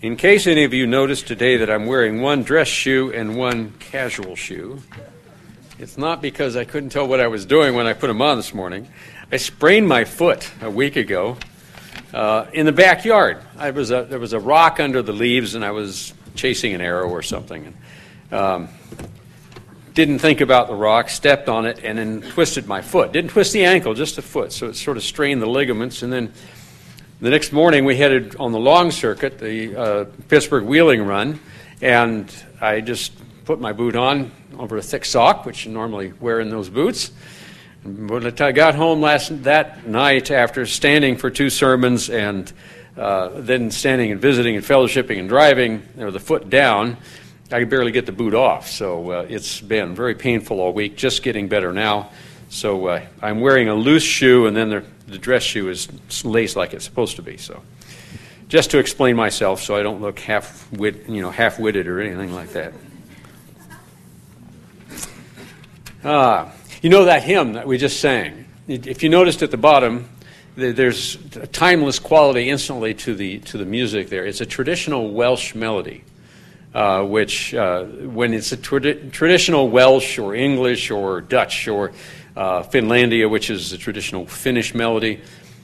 In case any of you noticed today that I'm wearing one dress shoe and one casual shoe, it's not because I couldn't tell what I was doing when I put them on this morning. I sprained my foot a week ago in the backyard. There was a rock under the leaves, and I was chasing an arrow or something. Didn't think about the rock, stepped on it, and then twisted my foot. Didn't twist the ankle, just the foot, so it sort of strained the ligaments. And then the next morning we headed on the long circuit, the Pittsburgh wheeling run, and I just put my boot on over a thick sock, which you normally wear in those boots. When I got home that night after standing for 2 sermons and then standing and visiting and fellowshipping and driving, the foot down, I could barely get the boot off. So it's been very painful all week, just getting better now. So I'm wearing a loose shoe, and then the dress shoe is laced like it's supposed to be. So just to explain myself so I don't look half-witted or anything like that. You know that hymn that we just sang? If you noticed at the bottom, there's a timeless quality instantly to the music there. It's a traditional Welsh melody, which when it's a traditional Welsh or English or Dutch or Finlandia, which is the traditional Finnish melody,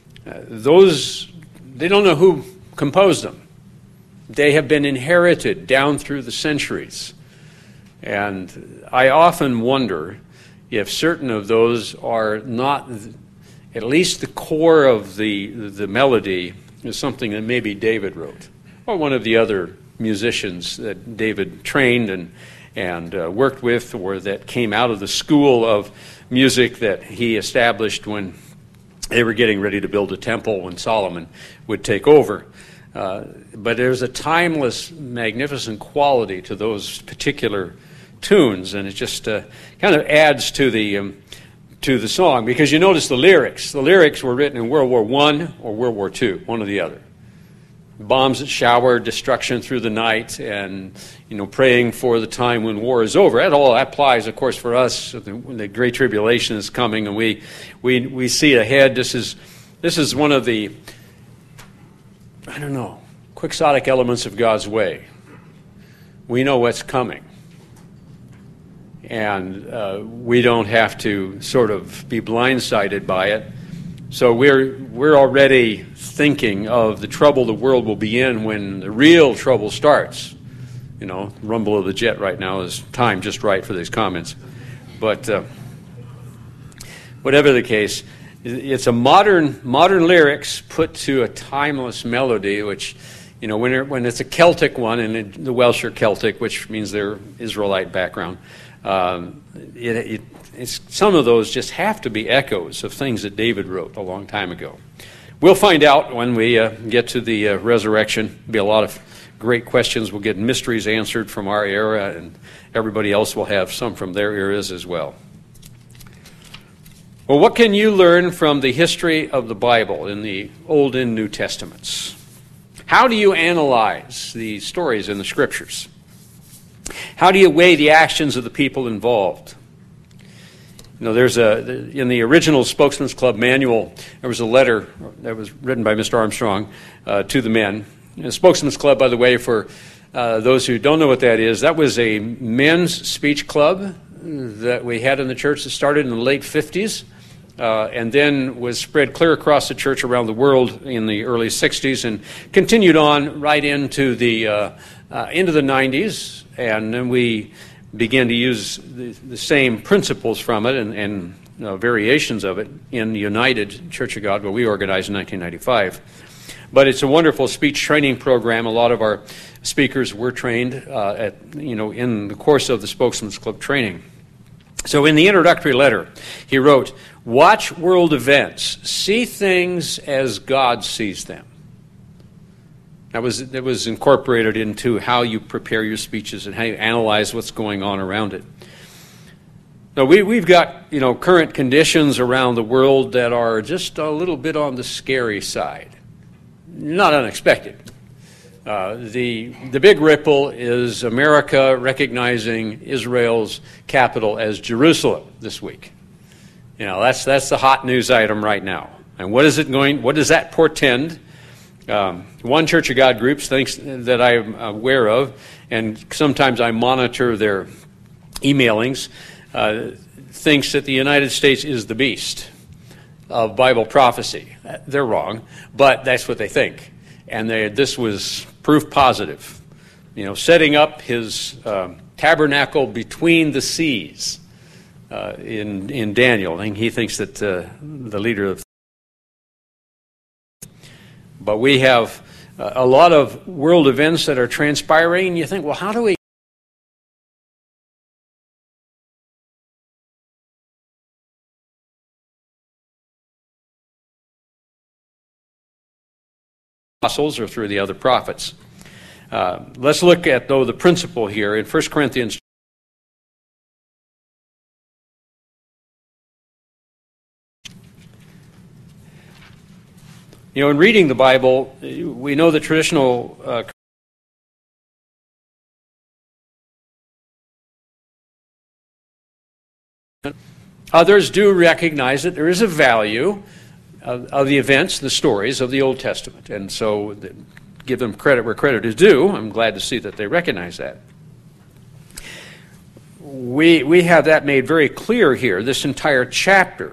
they don't know who composed them. They have been inherited down through the centuries. And I often wonder if certain of those are not, at least the core of the melody is something that maybe David wrote, or one of the other musicians that David trained and worked with, or that came out of the school of music that he established when they were getting ready to build a temple when Solomon would take over. But there's a timeless, magnificent quality to those particular tunes, and it just kind of adds to the song, because you notice the lyrics. The lyrics were written in World War I or World War II, one or the other. Bombs that shower destruction through the night, and praying for the time when war is over. That all applies, of course, for us when the Great Tribulation is coming, and we see ahead. This is one of the quixotic elements of God's way. We know what's coming, and we don't have to sort of be blindsided by it. So we're already thinking of the trouble the world will be in when the real trouble starts. Rumble of the jet right now is timed just right for these comments. But whatever the case, it's a modern lyrics put to a timeless melody, which, when it's a Celtic one, and the Welsh are Celtic, which means they're Israelite background, it's some of those just have to be echoes of things that David wrote a long time ago. We'll find out when we get to the resurrection. There'll be a lot of great questions. We'll get mysteries answered from our era, and everybody else will have some from their eras as well. Well, what can you learn from the history of the Bible in the Old and New Testaments? How do you analyze the stories in the Scriptures? How do you weigh the actions of the people involved? There's in the original Spokesman's Club manual, there was a letter that was written by Mr. Armstrong to the men. The Spokesman's Club, by the way, for those who don't know what that is, that was a men's speech club that we had in the church that started in the late 50s and then was spread clear across the church around the world in the early 60s and continued on right into the 90s. And then we began to use the same principles from it and variations of it in the United Church of God, where we organized in 1995. But it's a wonderful speech training program. A lot of our speakers were trained in the course of the Spokesman's Club training. So in the introductory letter, he wrote, "Watch world events. See things as God sees them." That was incorporated into how you prepare your speeches and how you analyze what's going on around it. Now we've got current conditions around the world that are just a little bit on the scary side. Not unexpected. The big ripple is America recognizing Israel's capital as Jerusalem this week. That's the hot news item right now. And what does that portend? One Church of God groups thinks that I'm aware of, and sometimes I monitor their emailings, thinks that the United States is the beast of Bible prophecy. They're wrong, but that's what they think. And this was proof positive. Setting up his tabernacle between the seas in Daniel. And he thinks that the leader of... But we have a lot of world events that are transpiring, and you think, well, how do we... apostles or through the other prophets. Let's look at, though, the principle here in 1 Corinthians. In reading the Bible, we know the traditional others do recognize that there is a value of the events, the stories of the Old Testament. And so give them credit where credit is due. I'm glad to see that they recognize that. We have that made very clear here. This entire chapter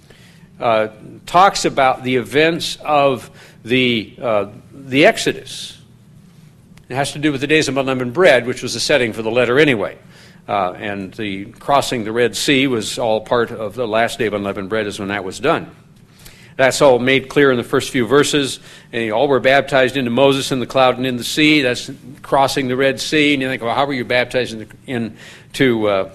talks about the events of the Exodus. It has to do with the days of unleavened bread, which was the setting for the letter anyway. And the crossing the Red Sea was all part of the last day of unleavened bread is when that was done. That's all made clear in the first few verses. And all were baptized into Moses in the cloud and in the sea. That's crossing the Red Sea. And you think, well, how were you baptized into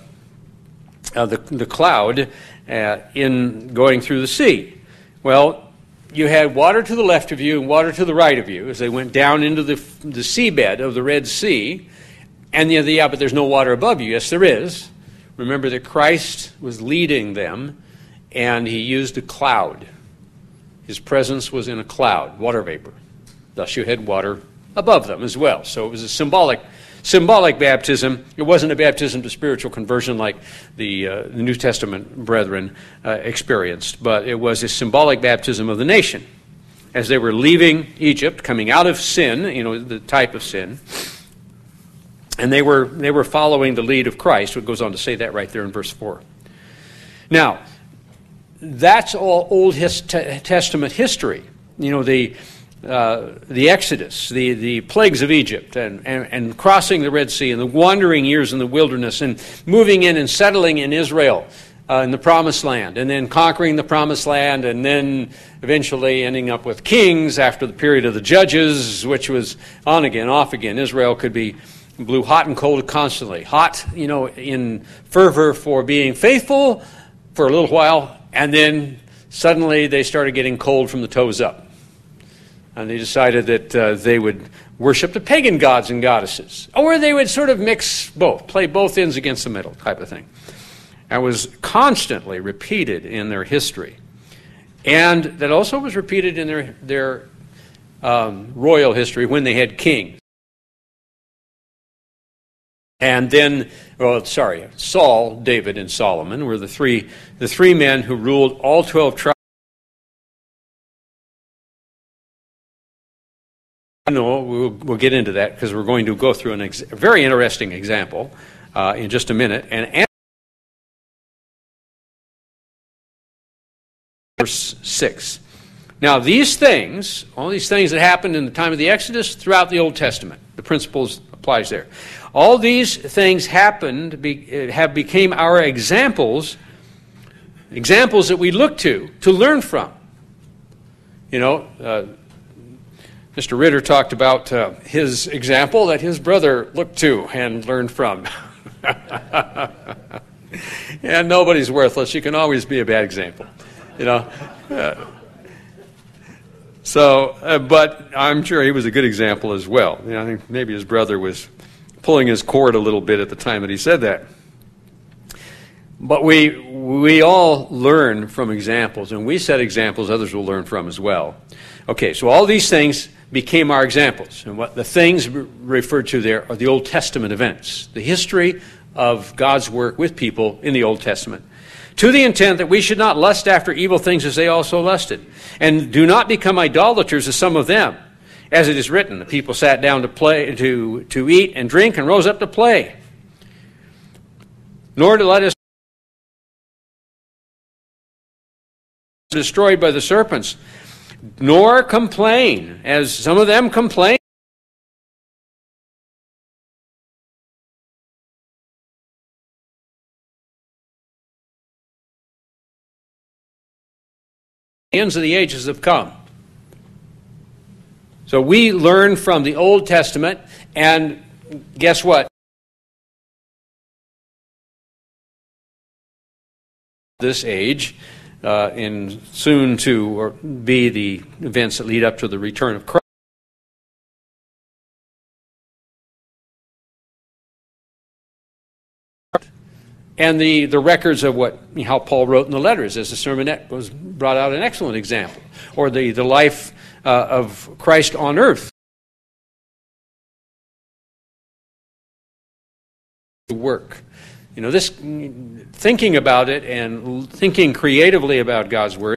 the cloud in going through the sea? Well, you had water to the left of you and water to the right of you as they went down into the seabed of the Red Sea. And but there's no water above you. Yes, there is. Remember that Christ was leading them, and he used a cloud. His presence was in a cloud, water vapor. Thus you had water above them as well. So it was a symbolic baptism. It wasn't a baptism to spiritual conversion like the New Testament brethren experienced, but it was a symbolic baptism of the nation. As they were leaving Egypt, coming out of sin, the type of sin, and they were following the lead of Christ. It goes on to say that right there in verse 4. Now, that's all Old Testament history. The Exodus, the plagues of Egypt, and crossing the Red Sea, and the wandering years in the wilderness, and moving in and settling in Israel, in the Promised Land, and then conquering the Promised Land, and then eventually ending up with kings after the period of the Judges, which was on again, off again. Israel blew hot and cold constantly. Hot, in fervor for being faithful for a little while, and then suddenly they started getting cold from the toes up. And they decided that they would worship the pagan gods and goddesses. Or they would sort of mix both, play both ends against the middle type of thing. That was constantly repeated in their history. And that also was repeated in their royal history when they had kings. And then, Saul, David, and Solomon were the three men who ruled all 12 tribes. We'll get into that because we're going to go through a very interesting example in just a minute. And verse 6. Now, all these things that happened in the time of the Exodus throughout the Old Testament, the principles applies there. All these things became our examples that we look to learn from. Mr. Ritter talked about his example that his brother looked to and learned from. And nobody's worthless. You can always be a bad example, but I'm sure he was a good example as well. I think maybe his brother was pulling his cord a little bit at the time that he said that. But we all learn from examples, and we set examples others will learn from as well. Okay, so all these things became our examples. And what the things referred to there are the Old Testament events, the history of God's work with people in the Old Testament, to the intent that we should not lust after evil things as they also lusted, and do not become idolaters as some of them. As it is written, the people sat down to play, to eat and drink, and rose up to play. Nor to let us be destroyed by the serpents, nor complain, as some of them complain. The ends of the ages have come. So we learn from the Old Testament, and guess what? This age, in soon to be the events that lead up to the return of Christ. And the records of how Paul wrote in the letters, as the sermonette was brought out an excellent example. Or the life of Christ on earth. Work. This thinking about it and thinking creatively about God's Word.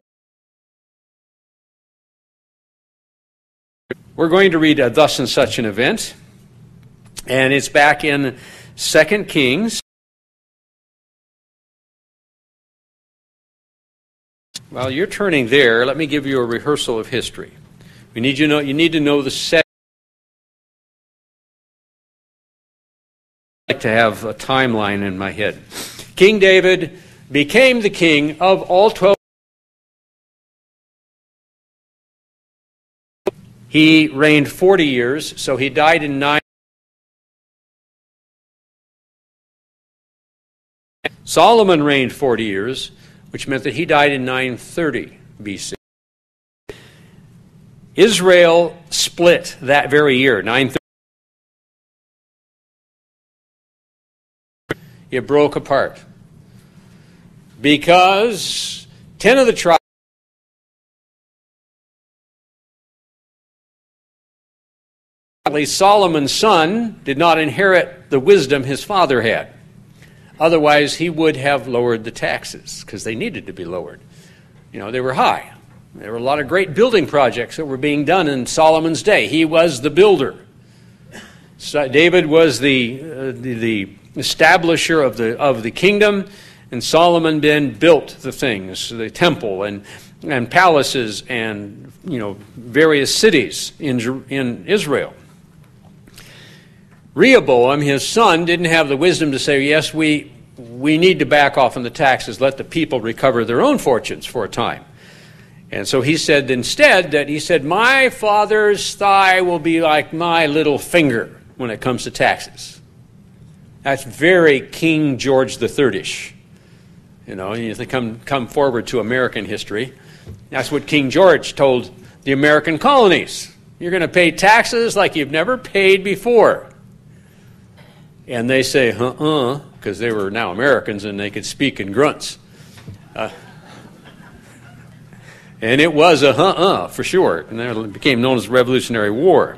We're going to read thus and such an event. And it's back in 2 Kings. While you're turning there, let me give you a rehearsal of history. You need to know the set. I like to have a timeline in my head. King David became the king of all 12. He reigned 40 years, so he died in 9. Solomon reigned 40 years, which meant that he died in 930 BC. Israel split that very year, 930. It broke apart because 10 of the tribes, Solomon's son, did not inherit the wisdom his father had. Otherwise, he would have lowered the taxes because they needed to be lowered. They were high. There were a lot of great building projects that were being done in Solomon's day. He was the builder. So David was the establisher of the kingdom, and Solomon then built the things, the temple and palaces and various cities in Israel. Rehoboam, his son, didn't have the wisdom to say, yes, we need to back off on the taxes, let the people recover their own fortunes for a time. And so he said instead my father's thigh will be like my little finger when it comes to taxes. That's very King George III-ish. You come forward to American history. That's what King George told the American colonies. You're going to pay taxes like you've never paid before. And they say, because they were now Americans and they could speak in grunts. And it was a for sure. And it became known as the Revolutionary War.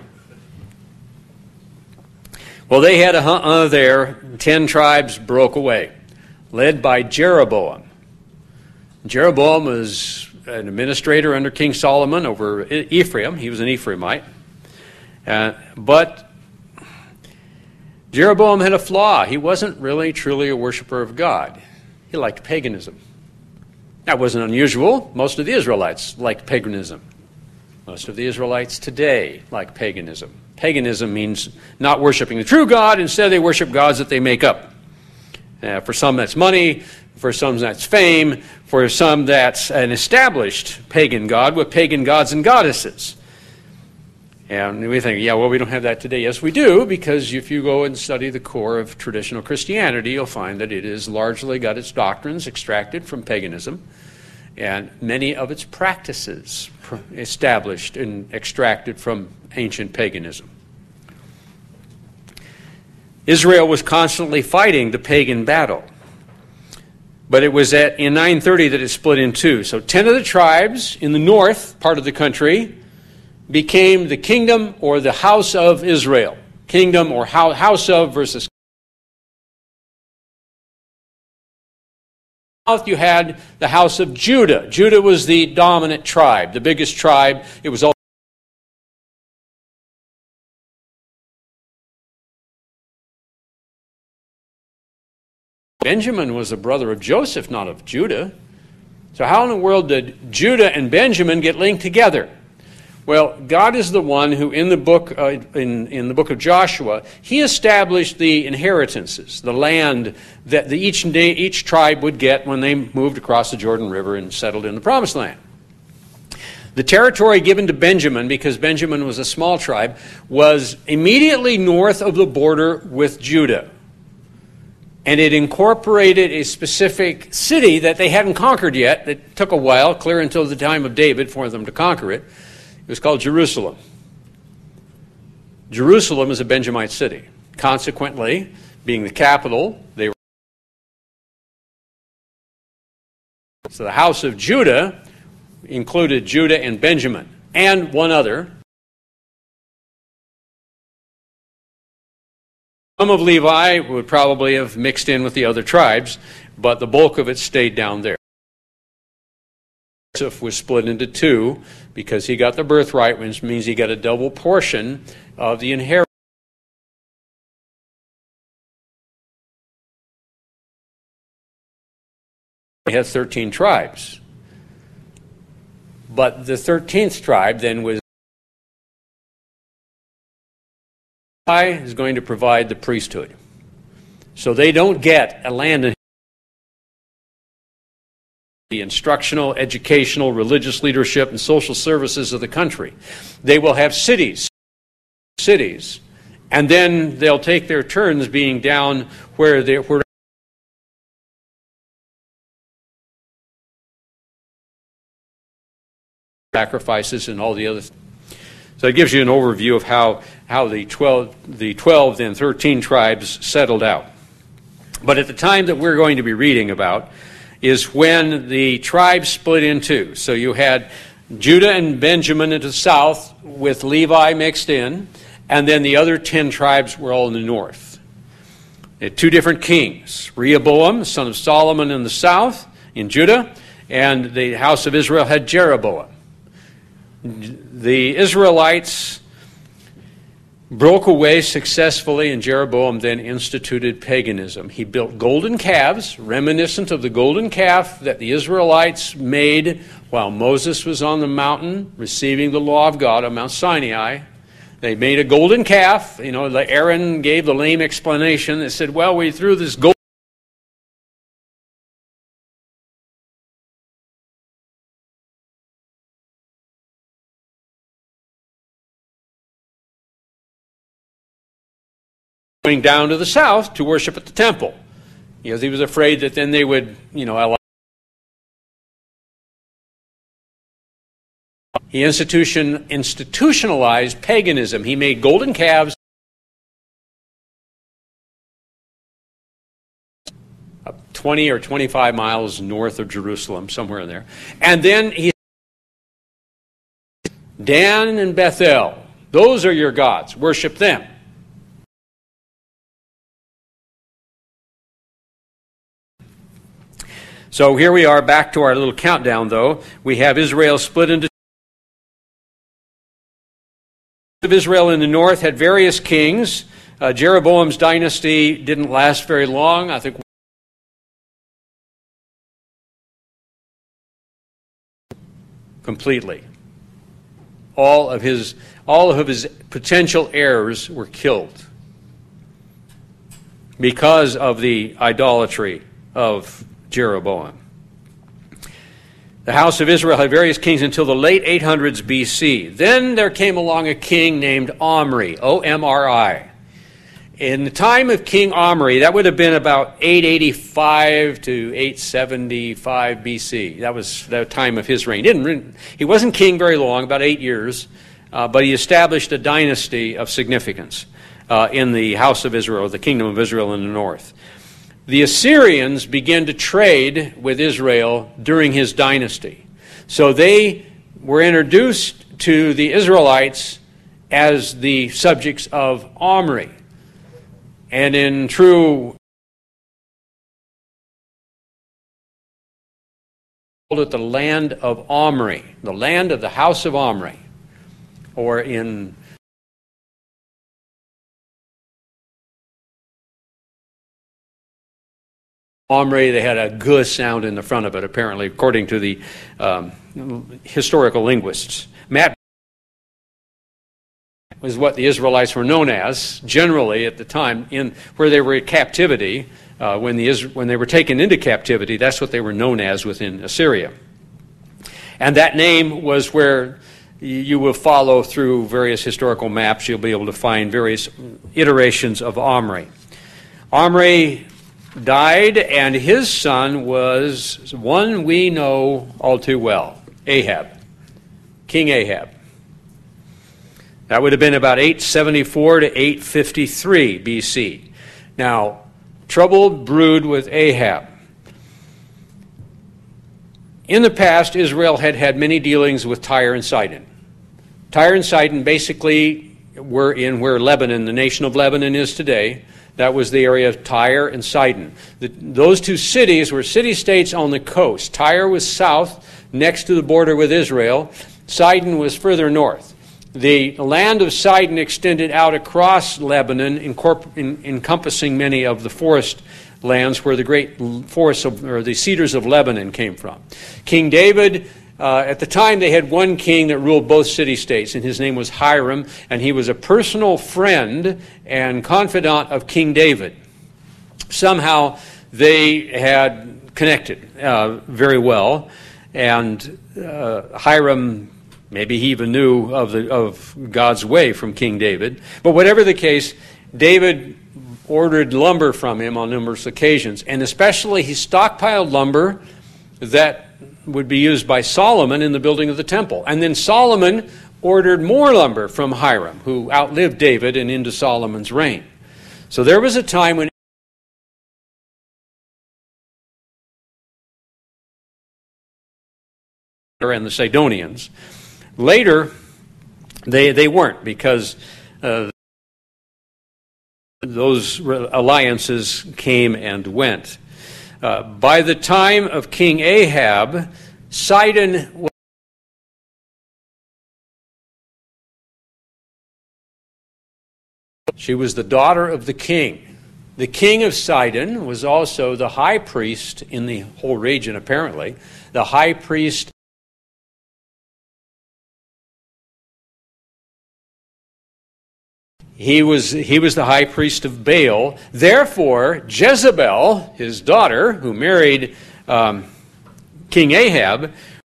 Well, they had a there. 10 tribes broke away, led by Jeroboam. Jeroboam was an administrator under King Solomon over Ephraim. He was an Ephraimite. But Jeroboam had a flaw. He wasn't really truly a worshiper of God. He liked paganism. That wasn't unusual. Most of the Israelites liked paganism. Most of the Israelites today like paganism. Paganism means not worshiping the true God. Instead, they worship gods that they make up. For some, that's money. For some, that's fame. For some, that's an established pagan god with pagan gods and goddesses. And we think, we don't have that today. Yes, we do, because if you go and study the core of traditional Christianity, you'll find that it has largely got its doctrines extracted from paganism, and many of its practices established and extracted from ancient paganism. Israel was constantly fighting the pagan battle. But it was in 930 that it split in two. So 10 of the tribes in the north part of the country became the kingdom or the house of Israel. Kingdom or house of versus south. You had the house of Judah. Judah was the dominant tribe, the biggest tribe. It was Benjamin was the brother of Joseph, not of Judah. So how in the world did Judah and Benjamin get linked together? Well, God is the one who, in the book in the book of Joshua, He established the inheritances, the land that each tribe would get when they moved across the Jordan River and settled in the Promised Land. The territory given to Benjamin, because Benjamin was a small tribe, was immediately north of the border with Judah. And it incorporated a specific city that they hadn't conquered yet. It took a while, clear until the time of David, for them to conquer it. It was called Jerusalem. Jerusalem is a Benjamite city. Consequently, being the capital, they were. So the house of Judah included Judah and Benjamin, and one other. Some of Levi would probably have mixed in with the other tribes, but the bulk of it stayed down there. Joseph was split into two because he got the birthright, which means he got a double portion of the inheritance. He had 13 tribes. But the 13th tribe then was is going to provide the priesthood. So they don't get a land in the instructional, educational, religious leadership, and social services of the country. They will have cities, and then they'll take their turns being down where sacrifices and all the other. So it gives you an overview of how the 12 and 13 tribes settled out. But at the time that we're going to be reading about is when the tribes split in two. So you had Judah and Benjamin into the south with Levi mixed in, and then the other 10 tribes were all in the north. They had two different kings, Rehoboam, son of Solomon, in the south, in Judah, and the house of Israel had Jeroboam. The Israelites broke away successfully, and Jeroboam then instituted paganism. He built golden calves, reminiscent of the golden calf that the Israelites made while Moses was on the mountain receiving the law of God on Mount Sinai. They made a golden calf. Aaron gave the lame explanation that said, well, we threw this gold going down to the south to worship at the temple, because he was afraid that then they would, allow. He institutionalized paganism. He made golden calves 20 or 25 miles north of Jerusalem, somewhere in there. And then Dan and Bethel, those are your gods. Worship them. So here we are, back to our little countdown, though. We have Israel split into two. Israel in the north had various kings. Jeroboam's dynasty didn't last very long. I think completely. All of his potential heirs were killed because of the idolatry of Jeroboam. The house of Israel had various kings until the late 800s BC. Then there came along a king named Omri, O-M-R-I. In the time of King Omri, that would have been about 885 to 875 BC. That was the time of his reign. He wasn't king very long, about 8 years, but he established a dynasty of significance in the house of Israel, the kingdom of Israel in the north. The Assyrians began to trade with Israel during his dynasty. So they were introduced to the Israelites as the subjects of Omri. And in true, called it the land of Omri, the land of the house of Omri, or in Omri, they had a G sound in the front of it, apparently, according to the historical linguists. Mat was what the Israelites were known as, generally at the time, where they were in captivity. When they were taken into captivity, that's what they were known as within Assyria. And that name was where you will follow through various historical maps. You'll be able to find various iterations of Omri. Omri died, and his son was one we know all too well, Ahab, King Ahab. That would have been about 874 to 853 BC. Now, trouble brewed with Ahab. In the past, Israel had had many dealings with Tyre and Sidon. Tyre and Sidon basically were in where Lebanon, the nation of Lebanon, is today. That was the area of Tyre and Sidon. Those two cities were city-states on the coast. Tyre was south, next to the border with Israel. Sidon was further north. The land of Sidon extended out across Lebanon, encompassing many of the forest lands where the great forests or the cedars of Lebanon came from. King David, at the time they had one king that ruled both city-states, and his name was Hiram, and he was a personal friend and confidant of King David. Somehow they had connected very well, and Hiram, maybe he even knew of God's way from King David. But whatever the case, David ordered lumber from him on numerous occasions, and especially he stockpiled lumber that would be used by Solomon in the building of the temple. And then Solomon ordered more lumber from Hiram, who outlived David and into Solomon's reign. So there was a time when and the Sidonians. Later, they weren't, because those alliances came and went. By the time of King Ahab, Sidon was she was the daughter of the king. The king of Sidon was also the high priest in the whole region, apparently. The high priest He was the high priest of Baal. Therefore, Jezebel, his daughter, who married King Ahab,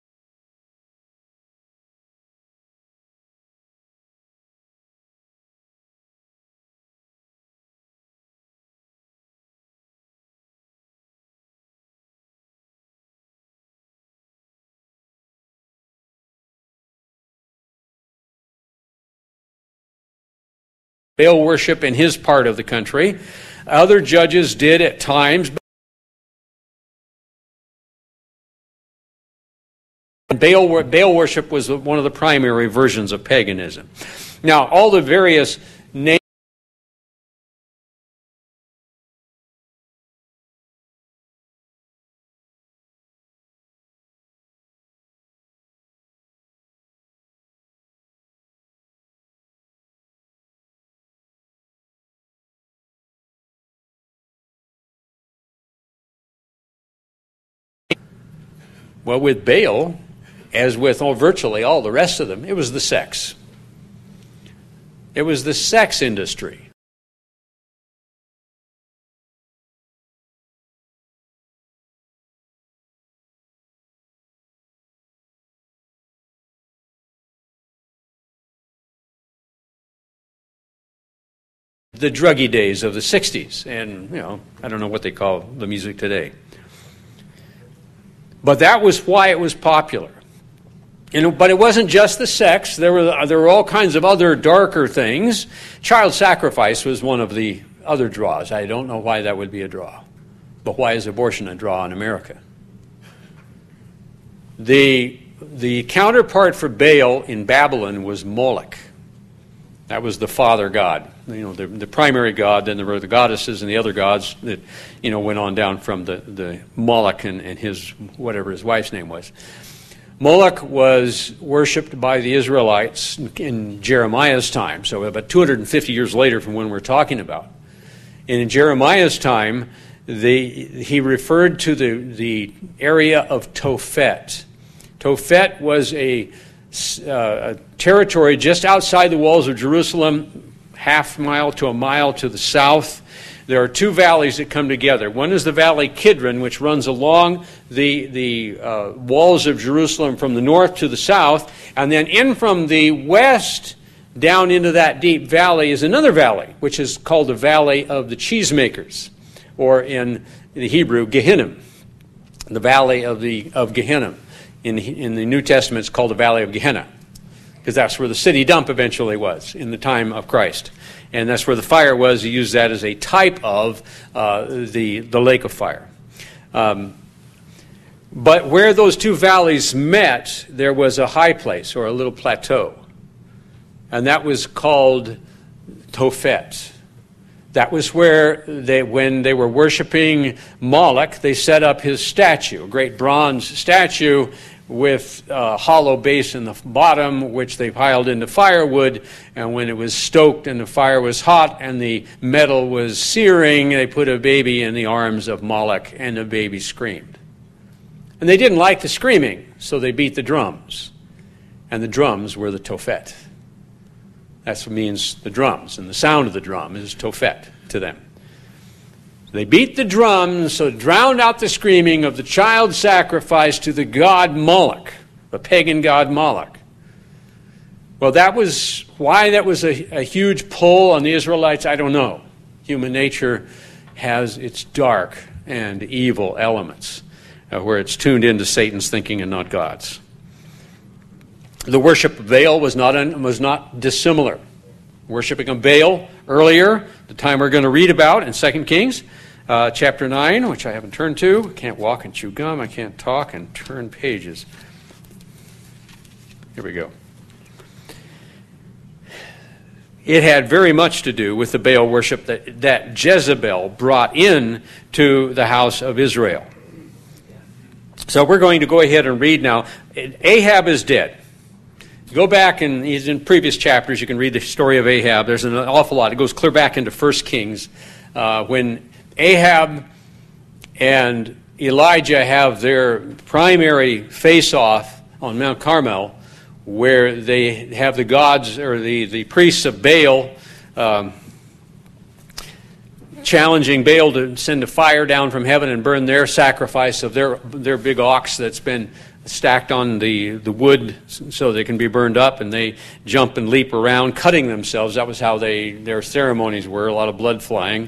Baal worship in his part of the country. Other judges did at times. Baal worship was one of the primary versions of paganism. Now, all the various names well, with Baal, as with virtually all the rest of them, it was the sex. It was the sex industry. The druggy days of the 60s, and, I don't know what they call the music today. But that was why it was popular. But it wasn't just the sex. There were all kinds of other darker things. Child sacrifice was one of the other draws. I don't know why that would be a draw. But why is abortion a draw in America? The counterpart for Baal in Babylon was Moloch. That was the father god, the primary god. Then there were the goddesses and the other gods that, went on down from the Moloch and his, whatever his wife's name was. Moloch was worshipped by the Israelites in Jeremiah's time, so about 250 years later from when we're talking about. And in Jeremiah's time, he referred to the area of Tophet. Tophet was a territory just outside the walls of Jerusalem, half mile to a mile to the south. There are two valleys that come together. One is the Valley Kidron, which runs along the walls of Jerusalem from the north to the south, and then in from the west down into that deep valley is another valley, which is called the Valley of the Cheesemakers, or in the Hebrew, Gehinnom, the Valley of Gehinnom. In the New Testament, it's called the Valley of Gehenna, because that's where the city dump eventually was in the time of Christ. And that's where the fire was. He used that as a type of the lake of fire. But where those two valleys met, there was a high place, or a little plateau. And that was called Tophet. That was where when they were worshiping Moloch, they set up his statue, a great bronze statue with a hollow base in the bottom, which they piled into firewood. And when it was stoked and the fire was hot and the metal was searing, they put a baby in the arms of Moloch, and the baby screamed. And they didn't like the screaming, so they beat the drums. And the drums were the Tophet. That's what means the drums, and the sound of the drum is Tophet to them. They beat the drums, so it drowned out the screaming of the child sacrifice to the god Moloch, the pagan god Moloch. Well, that was why that was a huge pull on the Israelites, I don't know. Human nature has its dark and evil elements, where it's tuned into Satan's thinking and not God's. The worship of Baal was not dissimilar. Worshiping of Baal earlier, the time we're going to read about in 2 Kings, chapter 9, which I haven't turned to. I can't walk and chew gum. I can't talk and turn pages. Here we go. It had very much to do with the Baal worship that Jezebel brought in to the house of Israel. So we're going to go ahead and read now. Ahab is dead. Go back, and he's in previous chapters. You can read the story of Ahab. There's an awful lot. It goes clear back into 1 Kings when Ahab and Elijah have their primary face-off on Mount Carmel, where they have the gods or the priests of Baal challenging Baal to send a fire down from heaven and burn their sacrifice of their big ox that's been stacked on the wood so they can be burned up, and they jump and leap around, cutting themselves. That was how their ceremonies were, a lot of blood flying.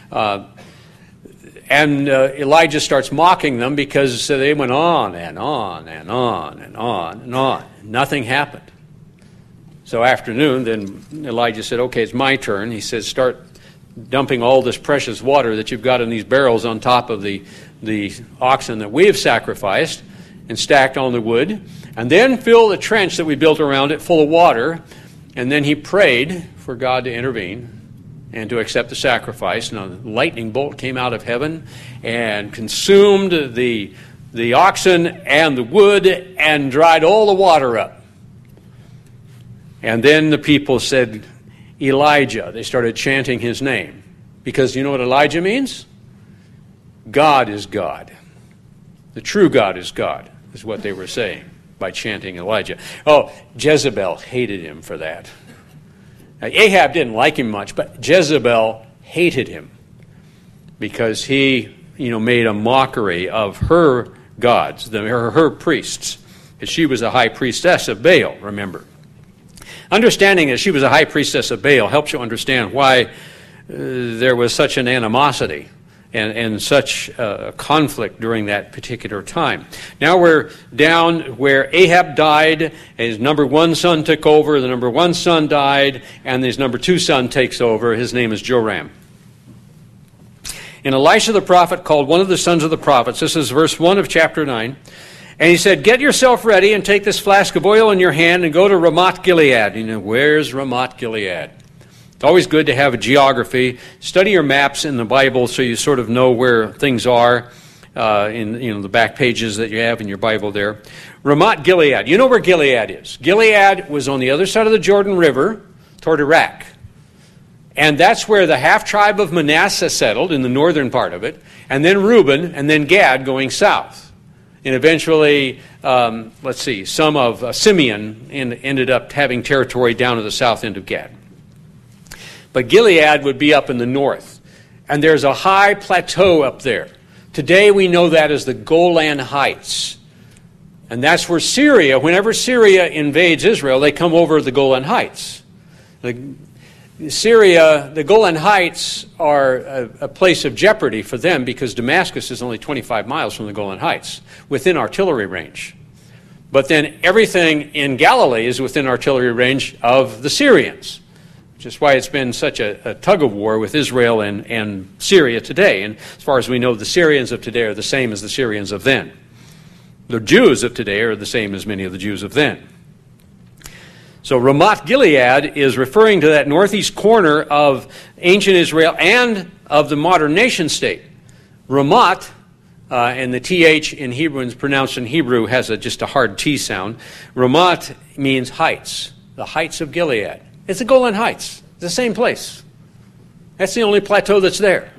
And Elijah starts mocking them because they went on and on and on and on and on. Nothing happened. So afternoon, then Elijah said, okay, it's my turn. He says, start dumping all this precious water that you've got in these barrels on top of the oxen that we have sacrificed and stacked on the wood, and then fill the trench that we built around it full of water. And then he prayed for God to intervene and to accept the sacrifice. Now, the lightning bolt came out of heaven and consumed the oxen and the wood and dried all the water up. And then the people said, Elijah. They started chanting his name. Because you know what Elijah means? God is God. The true God is God, is what they were saying by chanting Elijah. Oh, Jezebel hated him for that. Now, Ahab didn't like him much, but Jezebel hated him because he, made a mockery of her gods, her priests. Because she was a high priestess of Baal, remember. Understanding that she was a high priestess of Baal helps you understand why there was such an animosity and such conflict during that particular time. Now we're down where Ahab died, and his number one son took over, the number one son died, and his number two son takes over. His name is Joram. And Elisha the prophet called one of the sons of the prophets. This is verse 1 of chapter 9. And he said, get yourself ready and take this flask of oil in your hand and go to Ramoth Gilead. Where's Ramoth Gilead? It's always good to have a geography. Study your maps in the Bible so you sort of know where things are in the back pages that you have in your Bible there. Ramoth Gilead. You know where Gilead is. Gilead was on the other side of the Jordan River toward Iraq. And that's where the half-tribe of Manasseh settled, in the northern part of it, and then Reuben, and then Gad going south. And eventually, some of Simeon ended up having territory down to the south end of Gad. But Gilead would be up in the north. And there's a high plateau up there. Today we know that as the Golan Heights. And that's where Syria, whenever Syria invades Israel, they come over the Golan Heights. The Golan Heights are a place of jeopardy for them because Damascus is only 25 miles from the Golan Heights, within artillery range. But then everything in Galilee is within artillery range of the Syrians, which is why it's been such a tug-of-war with Israel and Syria today. And as far as we know, the Syrians of today are the same as the Syrians of then. The Jews of today are the same as many of the Jews of then. So Ramoth Gilead is referring to that northeast corner of ancient Israel and of the modern nation state. Ramoth, and the TH in Hebrew, and pronounced in Hebrew, has just a hard T sound. Ramoth means heights, the heights of Gilead. It's the Golan Heights, the same place. That's the only plateau that's there.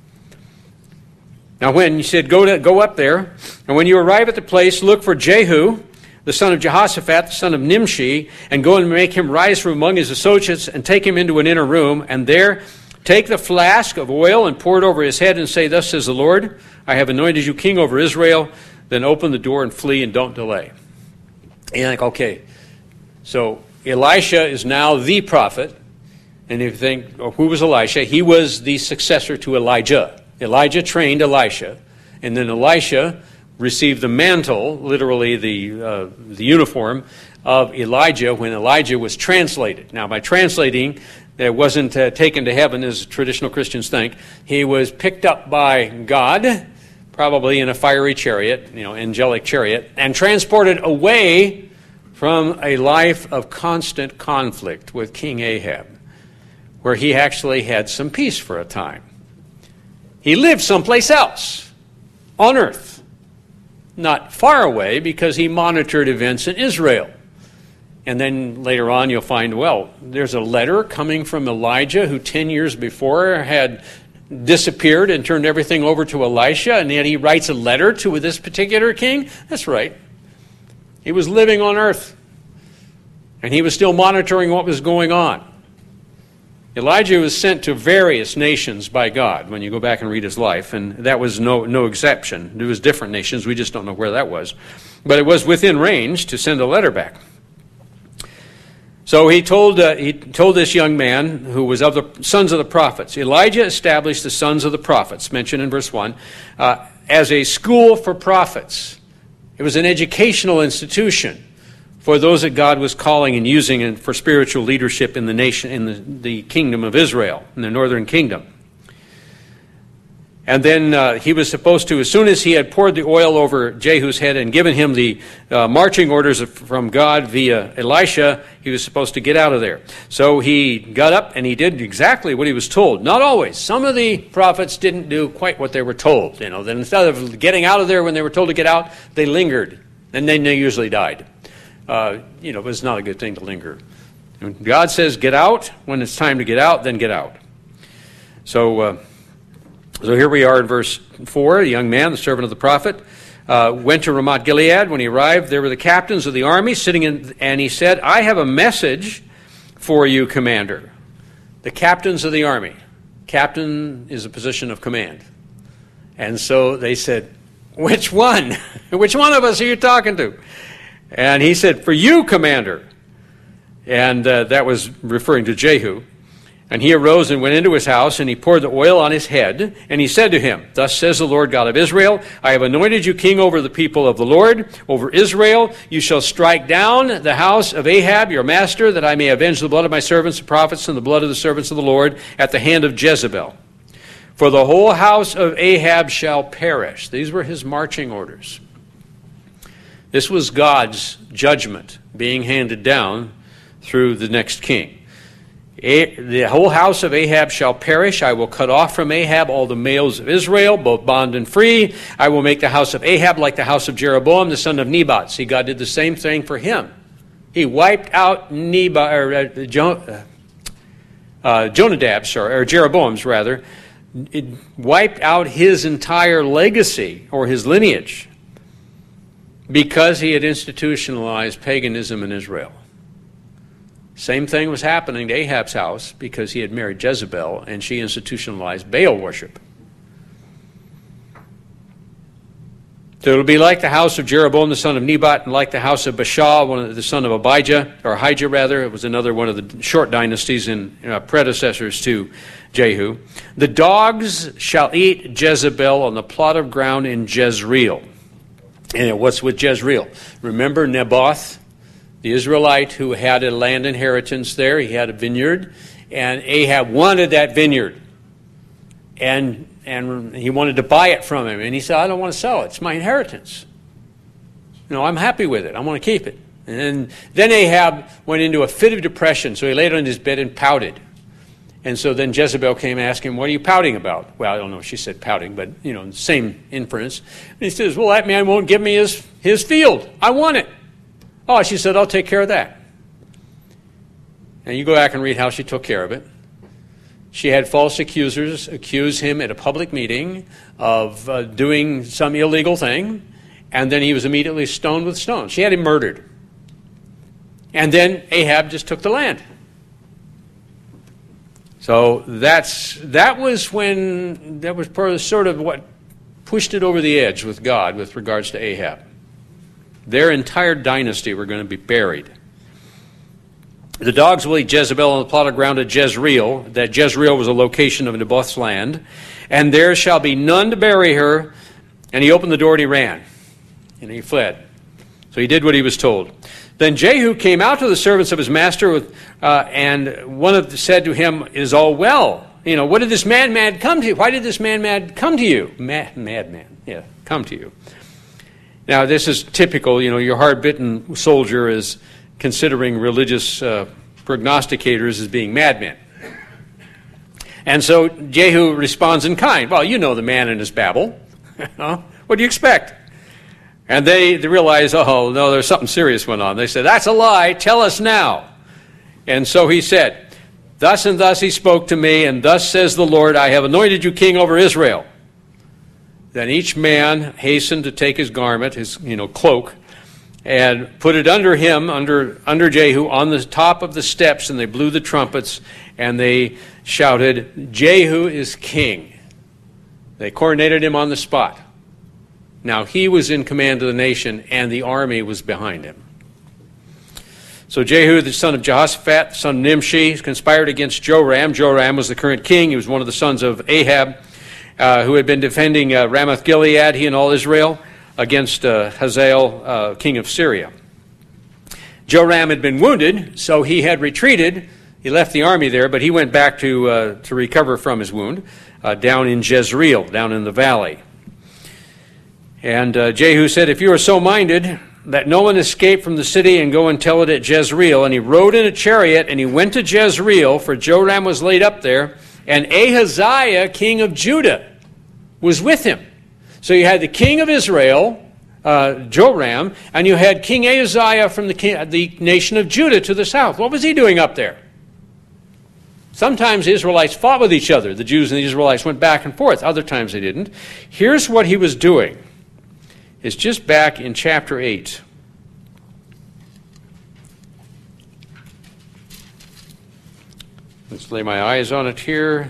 Now when you said go up there, and when you arrive at the place, look for Jehu, the son of Jehoshaphat, the son of Nimshi, and go and make him rise from among his associates, and take him into an inner room, and there take the flask of oil and pour it over his head, and say, "Thus says the Lord, I have anointed you king over Israel." Then open the door and flee, and don't delay. And you're like, okay, so Elisha is now the prophet. And if you think, who was Elisha? He was the successor to Elijah. Elijah trained Elisha, and then Elisha received the mantle, literally the uniform, of Elijah when Elijah was translated. Now, by translating, it wasn't taken to heaven as traditional Christians think. He was picked up by God, probably in a fiery chariot, angelic chariot, and transported away from a life of constant conflict with King Ahab, where he actually had some peace for a time. He lived someplace else on earth, not far away, because he monitored events in Israel. And then later on you'll find, there's a letter coming from Elijah, who 10 years before had disappeared and turned everything over to Elisha, and yet he writes a letter to this particular king? That's right. He was living on earth, and he was still monitoring what was going on. Elijah was sent to various nations by God when you go back and read his life, and that was no exception. It was different nations. We just don't know where that was. But it was within range to send a letter back. So he told this young man, who was of the sons of the prophets. Elijah established the sons of the prophets, mentioned in verse 1, as a school for prophets. It was an educational institution for those that God was calling and using for spiritual leadership in the nation, in the kingdom of Israel, in the northern kingdom. And then he was supposed to, as soon as he had poured the oil over Jehu's head and given him the marching orders from God via Elisha, he was supposed to get out of there. So he got up and he did exactly what he was told. Not always. Some of the prophets didn't do quite what they were told. Then instead of getting out of there when they were told to get out, they lingered. And then they usually died. It was not a good thing to linger. When God says get out, when it's time to get out, then get out. So here we are in verse 4. A young man, the servant of the prophet, went to Ramoth Gilead. When he arrived, there were the captains of the army sitting and he said, "I have a message for you, commander." The captains of the army. Captain is a position of command. And so they said, "Which one? Which one of us are you talking to?" And he said, "For you, commander." And that was referring to Jehu. And he arose and went into his house, and he poured the oil on his head. And he said to him, "Thus says the Lord God of Israel, I have anointed you king over the people of the Lord, over Israel. You shall strike down the house of Ahab, your master, that I may avenge the blood of my servants, the prophets, and the blood of the servants of the Lord at the hand of Jezebel. For the whole house of Ahab shall perish." These were his marching orders. This was God's judgment being handed down through the next king. The whole house of Ahab shall perish. I will cut off from Ahab all the males of Israel, both bond and free. I will make the house of Ahab like the house of Jeroboam, the son of Nebat. See, God did the same thing for him. He wiped out Jeroboam's rather, it wiped out his entire legacy or his lineage because he had institutionalized paganism in Israel. Same thing was happening to Ahab's house because he had married Jezebel and she institutionalized Baal worship. So it'll be like the house of Jeroboam, the son of Nebat, and like the house of Baasha, the son of Ahijah. It was another one of the short dynasties and predecessors to Jehu. The dogs shall eat Jezebel on the plot of ground in Jezreel. And what's with Jezreel? Remember Naboth, the Israelite who had a land inheritance there. He had a vineyard, and Ahab wanted that vineyard. And he wanted to buy it from him. And he said, I don't want to sell it. It's my inheritance. I'm happy with it. I want to keep it. And then Ahab went into a fit of depression, so he laid on his bed and pouted. And so then Jezebel came and asked him, what are you pouting about? Well, I don't know if she said pouting, but, same inference. And he says, well, that man won't give me his field. I want it. Oh, she said, I'll take care of that. And you go back and read how she took care of it. She had false accusers accuse him at a public meeting of doing some illegal thing, and then he was immediately stoned with stones. She had him murdered. And then Ahab just took the land. So that was part of sort of what pushed it over the edge with God with regards to Ahab. Their entire dynasty were going to be buried. The dogs will eat Jezebel on the plot of ground at Jezreel. That Jezreel was a location of Naboth's land. And there shall be none to bury her. And he opened the door and he ran. And he fled. So he did what he was told. Then Jehu came out to the servants of his master, and one of them said to him, "It is all well. What did this madman come to you? Why did this madman come to you?" Madman, yeah, come to you. Now, this is typical. Your hard-bitten soldier is considering religious prognosticators as being madmen. And so Jehu responds in kind. Well, you know the man and his babble. What do you expect? And they realize, oh, no, there's something serious went on. They said, that's a lie. Tell us now. And so he said, thus and thus he spoke to me, and thus says the Lord, I have anointed you king over Israel. Then each man hastened to take his garment, his cloak, and put it under him, under Jehu, on the top of the steps, and they blew the trumpets, and they shouted, Jehu is king. They coronated him on the spot. Now he was in command of the nation, and the army was behind him. So Jehu, the son of Jehoshaphat, son of Nimshi, conspired against Joram. Joram was the current king. He was one of the sons of Ahab, who had been defending Ramoth-Gilead, he and all Israel, against Hazael, king of Syria. Joram had been wounded, so he had retreated. He left the army there, but he went back to recover from his wound down in Jezreel, down in the valley. And Jehu said, if you are so minded, that no one escape from the city and go and tell it at Jezreel. And he rode in a chariot, and he went to Jezreel, for Joram was laid up there, and Ahaziah, king of Judah, was with him. So you had the king of Israel, Joram, and you had King Ahaziah from the nation of Judah to the south. What was he doing up there? Sometimes the Israelites fought with each other. The Jews and the Israelites went back and forth. Other times they didn't. Here's what he was doing. It's just back in chapter 8. Let's lay my eyes on it here.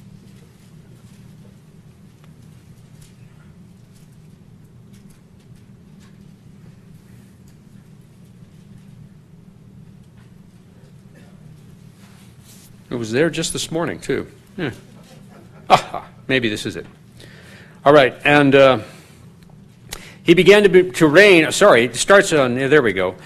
It was there just this morning, too. Yeah. Maybe this is it. All right, and he began to reign. Sorry, it starts on, there we go.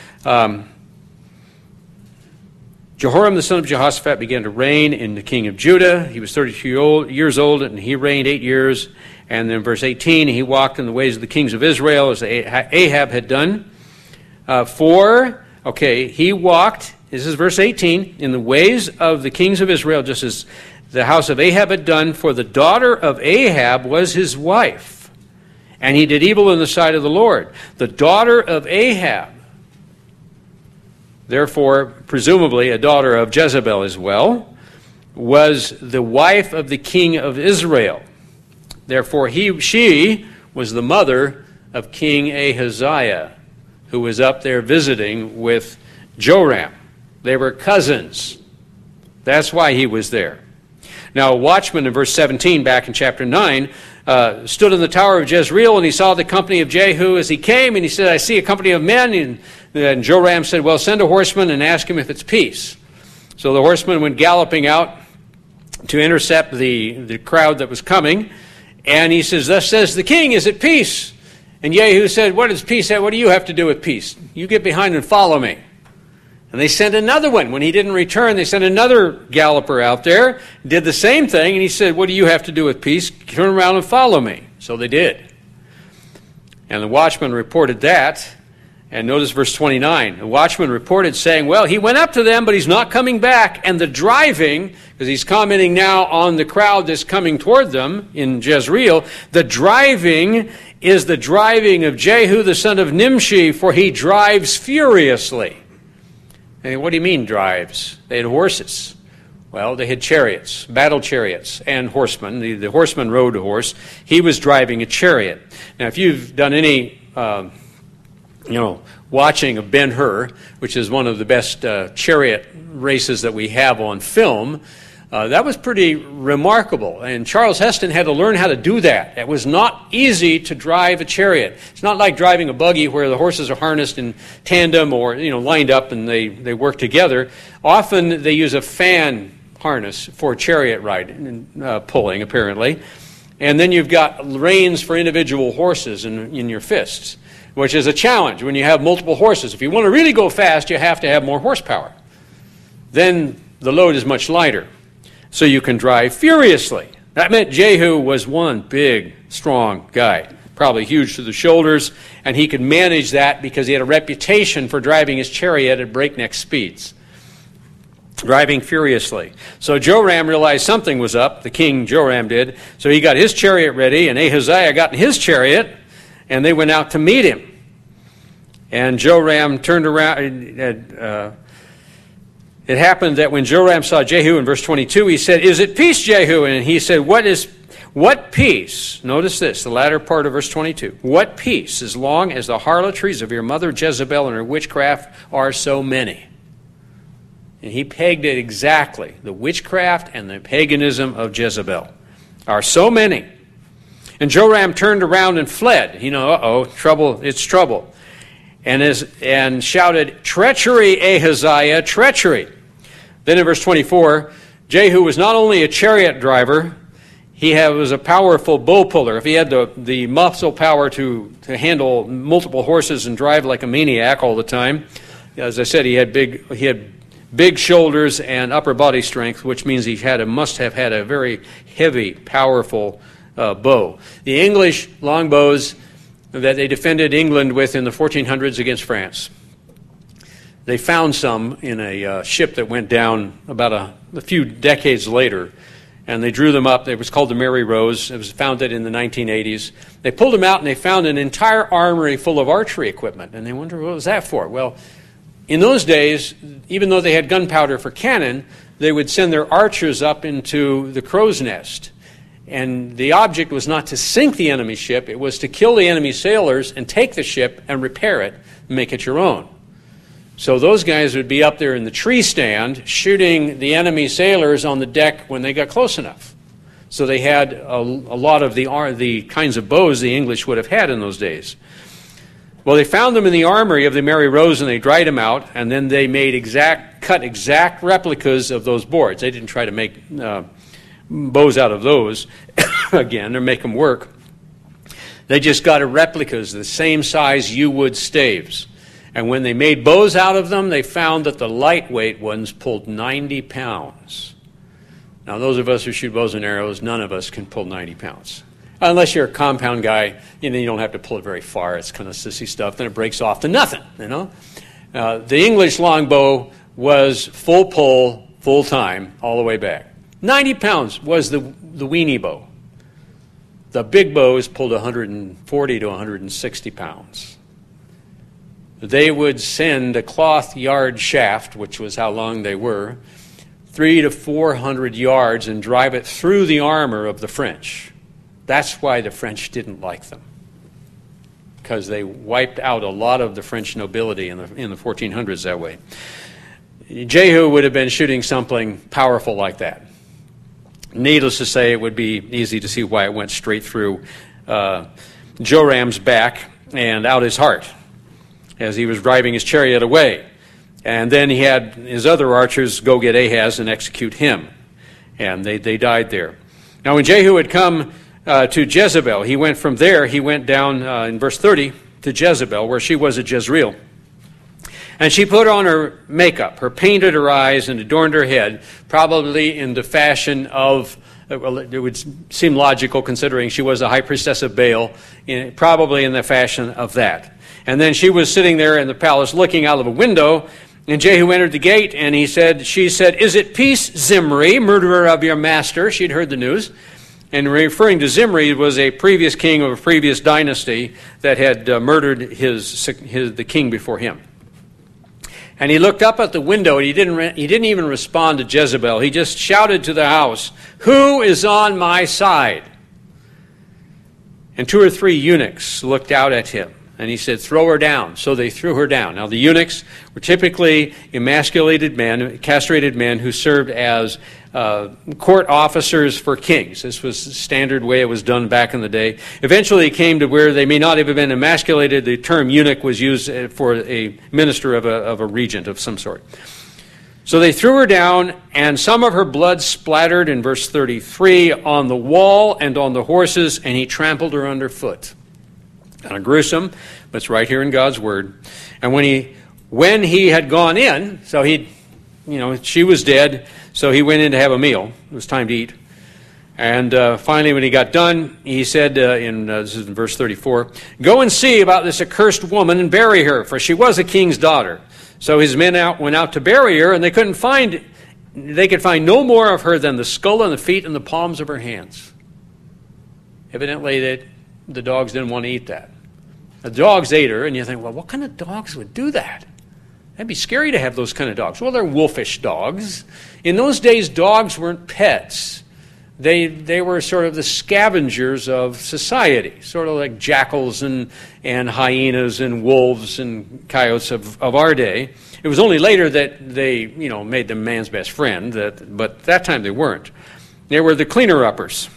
Jehoram, the son of Jehoshaphat, began to reign in the king of Judah. He was 32 years old, and he reigned 8 years. And then verse 18, he walked in the ways of the kings of Israel, as Ahab had done. He walked, this is verse 18, in the ways of the kings of Israel, just as the house of Ahab had done, for the daughter of Ahab was his wife. And he did evil in the sight of the Lord. The daughter of Ahab, therefore, presumably a daughter of Jezebel as well, was the wife of the king of Israel. Therefore, she was the mother of King Ahaziah, who was up there visiting with Joram. They were cousins. That's why he was there. Now, a watchman in verse 17, back in chapter 9, stood in the tower of Jezreel, and he saw the company of Jehu as he came, and he said, I see a company of men. And Joram said, well, send a horseman and ask him if it's peace. So the horseman went galloping out to intercept the crowd that was coming, and he says, thus says the king, is it peace? And Jehu said, what is peace? What do you have to do with peace? You get behind and follow me. And they sent another one. When he didn't return, they sent another galloper out there, did the same thing, and he said, what do you have to do with peace? Turn around and follow me. So they did. And the watchman reported that. And notice verse 29. The watchman reported saying, well, he went up to them, but he's not coming back. And the driving, because he's commenting now on the crowd that's coming toward them in Jezreel, the driving is the driving of Jehu the son of Nimshi, for he drives furiously. And what do you mean drives? They had horses. Well, they had chariots, battle chariots, and horsemen. The horseman rode a horse. He was driving a chariot. Now, if you've done any watching of Ben-Hur, which is one of the best chariot races that we have on film, that was pretty remarkable. And Charles Heston had to learn how to do that. It was not easy to drive a chariot. It's not like driving a buggy where the horses are harnessed in tandem or lined up and they work together. Often they use a fan harness for chariot ride, pulling apparently. And then you've got reins for individual horses in your fists, which is a challenge when you have multiple horses. If you want to really go fast, you have to have more horsepower. Then the load is much lighter, so you can drive furiously. That meant Jehu was one big, strong guy, probably huge to the shoulders, and he could manage that because he had a reputation for driving his chariot at breakneck speeds, driving furiously. So Joram realized something was up, the king Joram did, so he got his chariot ready, and Ahaziah got in his chariot, and they went out to meet him. And Joram turned around. It happened that when Joram saw Jehu in verse 22, he said, is it peace, Jehu? And he said, what peace? Notice this, the latter part of verse 22. What peace, as long as the harlotries of your mother Jezebel and her witchcraft are so many? And he pegged it exactly. The witchcraft and the paganism of Jezebel are so many. And Joram turned around and fled. Trouble, it's trouble. And shouted, treachery, Ahaziah, treachery. Then in verse 24, Jehu was not only a chariot driver, he was a powerful bow puller. If he had the muscle power to handle multiple horses and drive like a maniac all the time, as I said, he had big shoulders and upper body strength, which means he must have had a very heavy, powerful bow. The English longbows that they defended England with in the 1400s against France, they found some in a ship that went down about a few decades later, and they drew them up. It was called the Mary Rose. It was founded in the 1980s. They pulled them out, and they found an entire armory full of archery equipment, and they wondered, what was that for? Well, in those days, even though they had gunpowder for cannon, they would send their archers up into the crow's nest. And the object was not to sink the enemy ship, it was to kill the enemy sailors and take the ship and repair it and make it your own. So those guys would be up there in the tree stand shooting the enemy sailors on the deck when they got close enough. So they had a lot of the kinds of bows the English would have had in those days. Well, they found them in the armory of the Mary Rose, and they dried them out, and then they cut exact replicas of those boards. They didn't try to make bows out of those again or make them work. They just got replicas, the same size yew wood staves. And when they made bows out of them, they found that the lightweight ones pulled 90 pounds. Now, those of us who shoot bows and arrows, none of us can pull 90 pounds. Unless you're a compound guy, you don't have to pull it very far. It's kind of sissy stuff. Then it breaks off to nothing, The English longbow was full pull, full time, all the way back. 90 pounds was the weenie bow. The big bows pulled 140 to 160 pounds. They would send a cloth yard shaft, which was how long they were, 300 to 400 yards and drive it through the armor of the French. That's why the French didn't like them, because they wiped out a lot of the French nobility in the 1400s that way. Jehu would have been shooting something powerful like that. Needless to say, it would be easy to see why it went straight through Joram's back and out his heart as he was driving his chariot away. And then he had his other archers go get Ahaz and execute him. And they died there. Now when Jehu had come to Jezebel, he went from there, he went down in verse 30 to Jezebel, where she was at Jezreel. And she put on her makeup, her painted her eyes, and adorned her head, probably in the fashion of, well, it would seem logical considering she was a high priestess of Baal, probably in the fashion of that. And then she was sitting there in the palace looking out of a window, and Jehu entered the gate, and she said, "Is it peace, Zimri, murderer of your master?" She'd heard the news. And referring to Zimri, was a previous king of a previous dynasty that had murdered the king before him. And he looked up at the window, and he didn't even respond to Jezebel. He just shouted to the house, "Who is on my side?" And 2 or 3 eunuchs looked out at him, and he said, "Throw her down." So they threw her down. Now the eunuchs were typically emasculated men, castrated men who served as court officers for kings. This was the standard way it was done back in the day. Eventually it came to where they may not have been emasculated. The term eunuch was used for a minister of a regent of some sort. So they threw her down, and some of her blood splattered, in verse 33, on the wall and on the horses, and he trampled her underfoot. Kind of gruesome, but it's right here in God's Word. And when he had gone in, so she was dead, so he went in to have a meal. It was time to eat. And finally, when he got done, he said, this is in verse 34, "Go and see about this accursed woman and bury her, for she was a king's daughter." So his men went out to bury her, and they could find no more of her than the skull and the feet and the palms of her hands. Evidently, the dogs didn't want to eat that. The dogs ate her, and you think, well, what kind of dogs would do that? That'd be scary to have those kind of dogs. Well, they're wolfish dogs. In those days, dogs weren't pets. They were sort of the scavengers of society, sort of like jackals and hyenas and wolves and coyotes of our day. It was only later that they, made them man's best friend, but that time they weren't. They were the cleaner-uppers,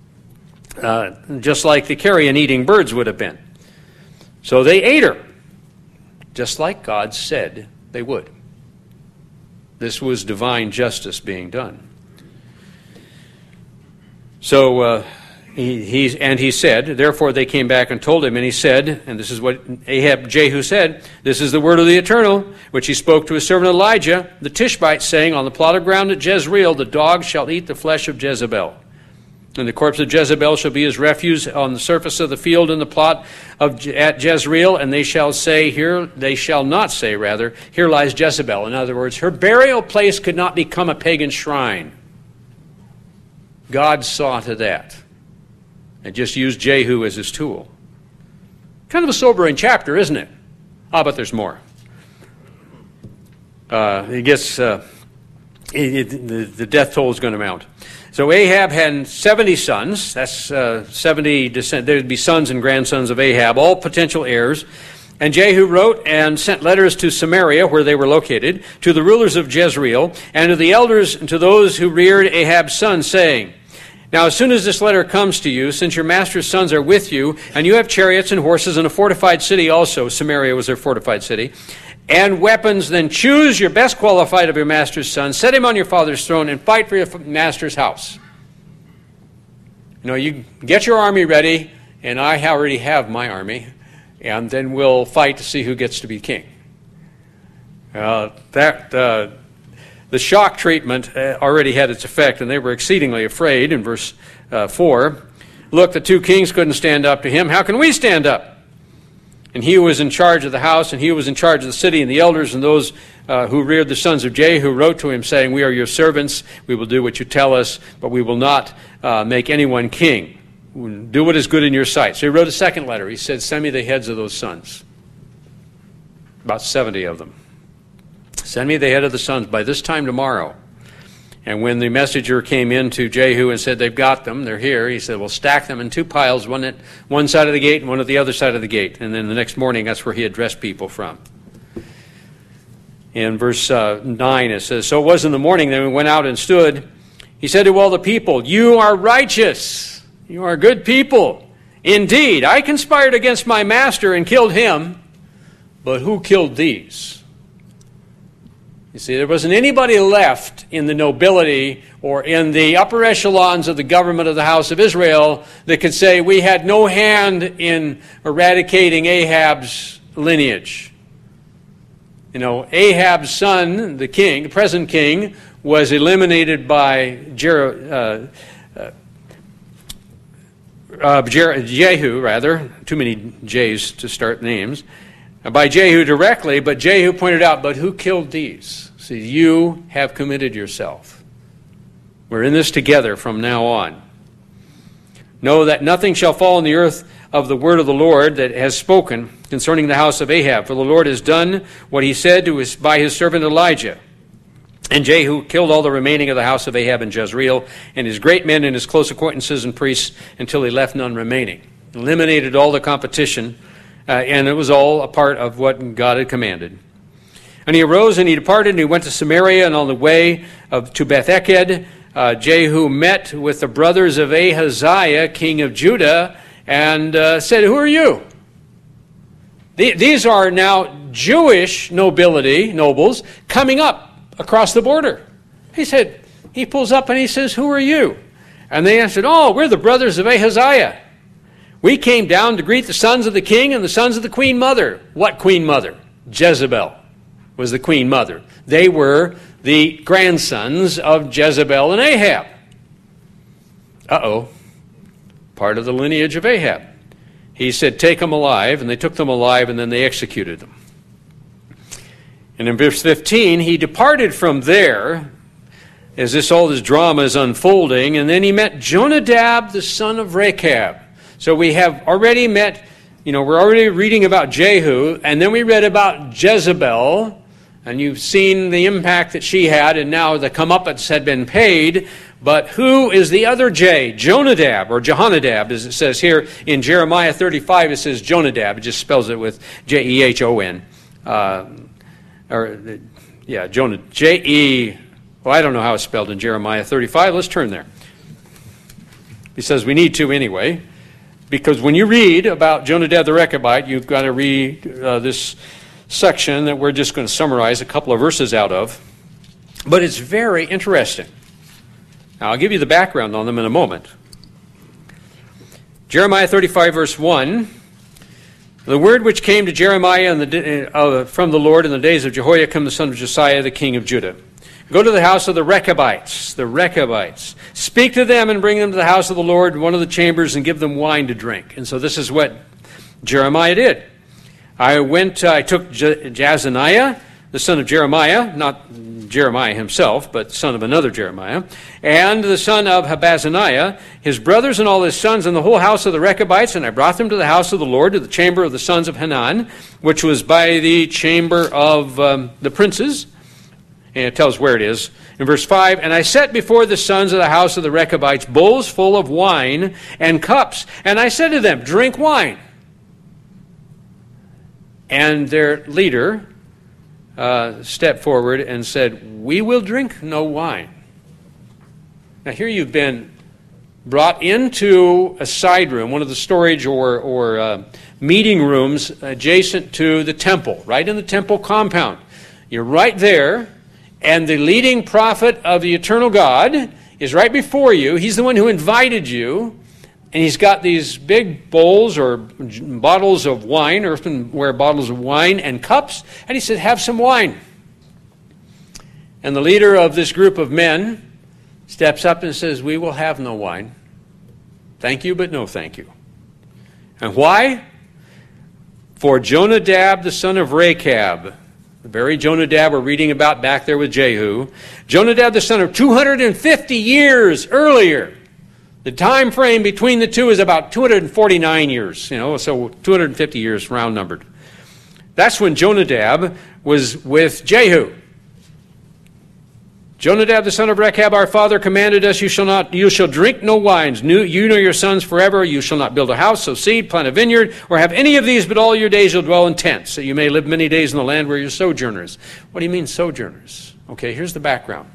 just like the carrion-eating birds would have been. So they ate her, just like God said they would. This was divine justice being done. So he said, therefore they came back and told him, and he said, and this is what Jehu said, "This is the word of the Eternal, which he spoke to his servant Elijah, the Tishbite, saying, on the plot of ground at Jezreel, the dogs shall eat the flesh of Jezebel. And the corpse of Jezebel shall be his refuse on the surface of the field in the plot at Jezreel, and they shall not say, here lies Jezebel." In other words, her burial place could not become a pagan shrine. God saw to that and just used Jehu as his tool. Kind of a sobering chapter, isn't it? But there's more. The death toll is going to mount. So Ahab had 70 sons. That's 70 descent. There would be sons and grandsons of Ahab, all potential heirs. And Jehu wrote and sent letters to Samaria, where they were located, to the rulers of Jezreel, and to the elders and to those who reared Ahab's sons, saying, "Now as soon as this letter comes to you, since your master's sons are with you, and you have chariots and horses and a fortified city also," Samaria was their fortified city, "and weapons, then choose your best qualified of your master's sons, set him on your father's throne, and fight for your master's house." You get your army ready, and I already have my army, and then we'll fight to see who gets to be king. The shock treatment already had its effect, and they were exceedingly afraid. In verse 4, "Look, the 2 kings couldn't stand up to him. How can we stand up?" And he who was in charge of the house, and he who was in charge of the city, and the elders, and those who reared the sons of Jehu, wrote to him, saying, "We are your servants. We will do what you tell us, but we will not make anyone king. Do what is good in your sight." So he wrote a second letter. He said, "Send me the heads of those sons." About 70 of them. "Send me the head of the sons by this time tomorrow." And when the messenger came in to Jehu and said, they've got them, they're here, he said, well, stack them in two piles, one at one side of the gate and one at the other side of the gate. And then the next morning, that's where he addressed people from. In verse 9, it says, so it was in the morning that we went out and stood. He said to all the people, you are righteous. You are good people. Indeed, I conspired against my master and killed him. But who killed these? You see, there wasn't anybody left in the nobility or in the upper echelons of the government of the house of Israel that could say, we had no hand in eradicating Ahab's lineage. You know, Ahab's son, the king, the present king, was eliminated by Jehu, too many J's to start names, by Jehu directly, but Jehu pointed out, but who killed these? See, you have committed yourself. We're in this together from now on. Know that nothing shall fall on the earth of the word of the Lord that has spoken concerning the house of Ahab, for the Lord has done what he said by his servant Elijah. And Jehu killed all the remaining of the house of Ahab in Jezreel, and his great men and his close acquaintances and priests, until he left none remaining. Eliminated all the competition, and it was all a part of what God had commanded. And he arose and he departed, and he went to Samaria, and on the way to Beth-Eked, Jehu met with the brothers of Ahaziah, king of Judah, and said, who are you? These are now Jewish nobles, coming up across the border. He pulls up and he says, who are you? And they answered, oh, we're the brothers of Ahaziah. We came down to greet the sons of the king and the sons of the queen mother. What queen mother? Jezebel was the queen mother. They were the grandsons of Jezebel and Ahab. Part of the lineage of Ahab. He said, take them alive, and they took them alive, and then they executed them. And in verse 15, he departed from there, as all this drama is unfolding, and then he met Jonadab, the son of Rechab. So we have already met, we're already reading about Jehu, and then we read about Jezebel, and you've seen the impact that she had, and now the comeuppance had been paid. But who is the other J? Jonadab, or Jehonadab, as it says here in Jeremiah 35, it says Jonadab. It just spells it with Jehon. Jonah, J-E, well, I don't know how it's spelled in Jeremiah 35. Let's turn there. He says we need to anyway, because when you read about Jonadab the Rechabite, you've got to read this section that we're just going to summarize a couple of verses out of. But it's very interesting. Now, I'll give you the background on them in a moment. Jeremiah 35, verse 1. The word which came to Jeremiah from the Lord in the days of Jehoiakim, the son of Josiah, the king of Judah. Go to the house of the Rechabites. Speak to them and bring them to the house of the Lord in one of the chambers and give them wine to drink. And so this is what Jeremiah did. I took Jazaniah, the son of Jeremiah, not Jeremiah himself, but son of another Jeremiah, and the son of Habazaniah, his brothers and all his sons, and the whole house of the Rechabites, and I brought them to the house of the Lord, to the chamber of the sons of Hanan, which was by the chamber of the princes. And it tells where it is. In verse 5, and I set before the sons of the house of the Rechabites bowls full of wine and cups, and I said to them, drink wine. And their leader stepped forward and said, we will drink no wine. Now here you've been brought into a side room, one of the storage or meeting rooms adjacent to the temple, right in the temple compound. You're right there, and the leading prophet of the eternal God is right before you. He's the one who invited you. And he's got these big bowls or bottles of wine, earthenware bottles of wine and cups. And he said, have some wine. And the leader of this group of men steps up and says, we will have no wine. Thank you, but no thank you. And why? For Jonadab, the son of Rechab, the very Jonadab we're reading about back there with Jehu, Jonadab, the son of 250 years earlier. The time frame between the two is about 249 years, so 250 years round numbered. That's when Jonadab was with Jehu. Jonadab the son of Rechab, our father, commanded us, you shall drink no wines, you nor your sons forever. You shall not build a house, sow seed, plant a vineyard, or have any of these, but all your days you'll dwell in tents, that you may live many days in the land where you're sojourners. What do you mean sojourners? Okay, here's the background.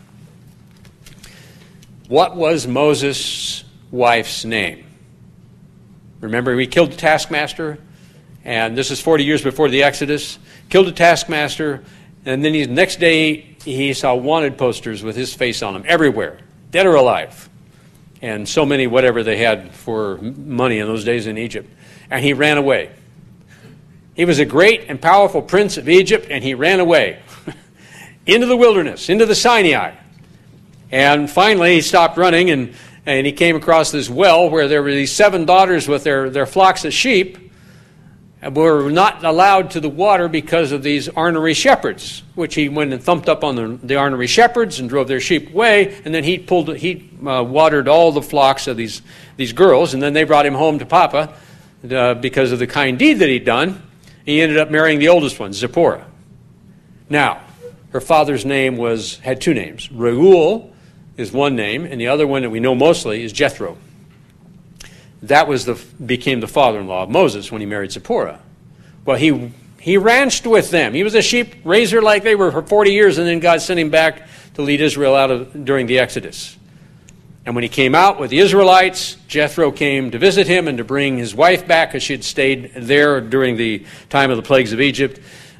What was Moses' wife's name? Remember, he killed the taskmaster, and this is 40 years before the Exodus. Killed the taskmaster, and then the next day he saw wanted posters with his face on them everywhere, dead or alive. And so many, whatever they had for money in those days in Egypt. And he ran away. He was a great and powerful prince of Egypt, and he ran away into the wilderness, into the Sinai. And finally he stopped running, and he came across this well where there were these 7 daughters with their flocks of sheep, and were not allowed to the water because of these ornery shepherds, which he went and thumped up on the ornery shepherds and drove their sheep away, and then he watered all the flocks of these girls, and then they brought him home to Papa because of the kind deed that he'd done. He ended up marrying the oldest one, Zipporah. Now, her father's name had 2 names. Reuel is one name, and the other one that we know mostly is Jethro. That became the father-in-law of Moses when he married Zipporah. Well, he ranched with them. He was a sheep raiser like they were for 40 years, and then God sent him back to lead Israel during the Exodus. And when he came out with the Israelites, Jethro came to visit him and to bring his wife back, because she had stayed there during the time of the plagues of Egypt.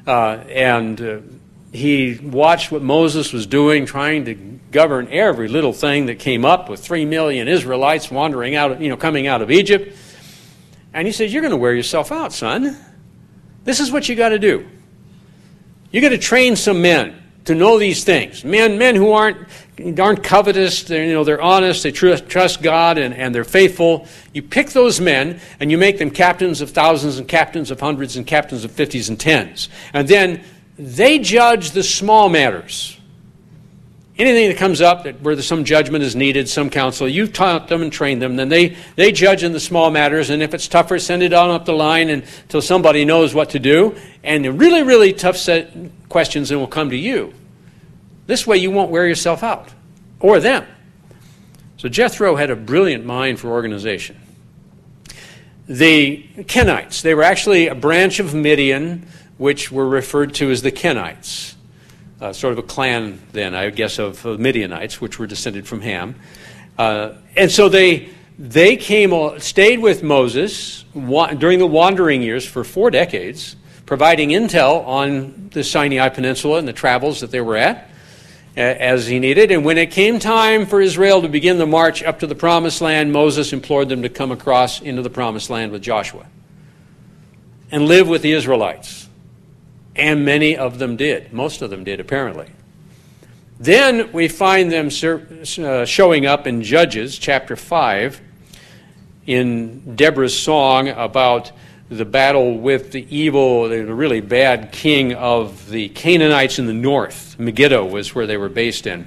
He watched what Moses was doing, trying to govern every little thing that came up with 3 million Israelites wandering out, coming out of Egypt. And he said, "You're going to wear yourself out, son. This is what you got to do. You got to train some men to know these things. Men who aren't covetous. They're honest. They trust God, and they're faithful. You pick those men and you make them captains of thousands and captains of hundreds and captains of 50s and 10s. And then they judge the small matters. Anything that comes up where some judgment is needed, some counsel, you've taught them and trained them, then they judge in the small matters, and if it's tougher, send it on up the line until somebody knows what to do. And the really, really tough questions then will come to you. This way you won't wear yourself out, or them." So Jethro had a brilliant mind for organization. The Kenites, they were actually a branch of Midian, which were referred to as the Kenites. Sort of a clan then, I guess, of Midianites, which were descended from Ham. And so they stayed with Moses during the wandering years for 4 decades, providing intel on the Sinai Peninsula and the travels that they were at as he needed. And when it came time for Israel to begin the march up to the Promised Land, Moses implored them to come across into the Promised Land with Joshua and live with the Israelites. And many of them did. Most of them did, apparently. Then we find them showing up in Judges chapter 5 in Deborah's song about the battle with the really bad king of the Canaanites in the north. Megiddo was where they were based in.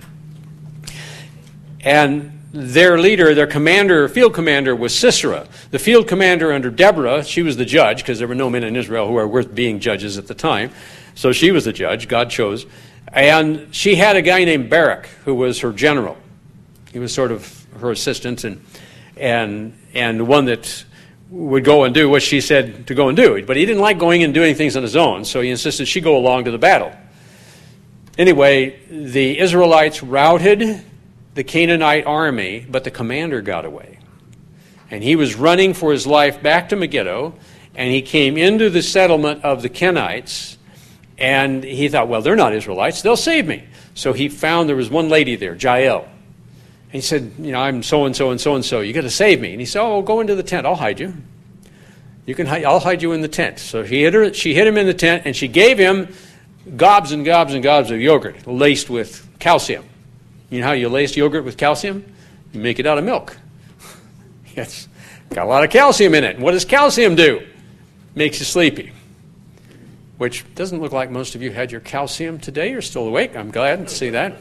And their leader, their field commander, was Sisera. The field commander under Deborah, she was the judge, because there were no men in Israel who were worth being judges at the time. So she was the judge, God chose. And she had a guy named Barak, who was her general. He was sort of her assistant and the one that would go and do what she said to go and do. But he didn't like going and doing things on his own, so he insisted she go along to the battle. Anyway, the Israelites routed the Canaanite army, but the commander got away. And he was running for his life back to Megiddo, and he came into the settlement of the Kenites, and he thought, well, they're not Israelites, they'll save me. So he found there was one lady there, Jael. And he said, I'm so-and-so and so-and-so, you got to save me. And he said, go into the tent, I'll hide you. I'll hide you in the tent. So she hid him in the tent, and she gave him gobs and gobs and gobs of yogurt laced with calcium. You know how you lace yogurt with calcium? You make it out of milk. It's got a lot of calcium in it. And what does calcium do? Makes you sleepy. Which doesn't look like most of you had your calcium today. You're still awake. I'm glad to see that.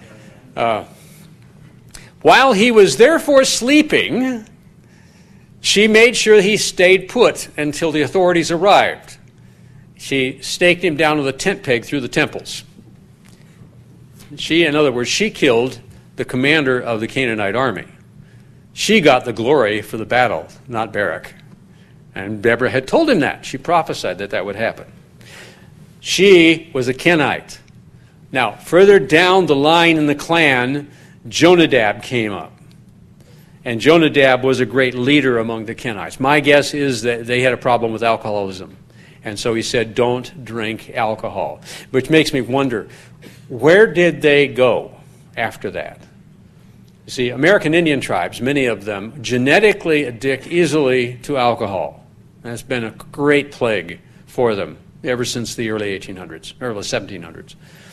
While he was therefore sleeping, she made sure he stayed put until the authorities arrived. She staked him down with a tent peg through the temples. in other words, she killed the commander of the Canaanite army. She got the glory for the battle, not Barak. And Deborah had told him that. She prophesied that that would happen. She was a Kenite. Now, further down the line in the clan, Jonadab came up. And Jonadab was a great leader among the Kenites. My guess is that they had a problem with alcoholism. And so he said, don't drink alcohol. Which makes me wonder, where did they go after that? You see, American Indian tribes, many of them, genetically addict easily to alcohol. That's been a great plague for them ever since the early 1800s, early 1700s.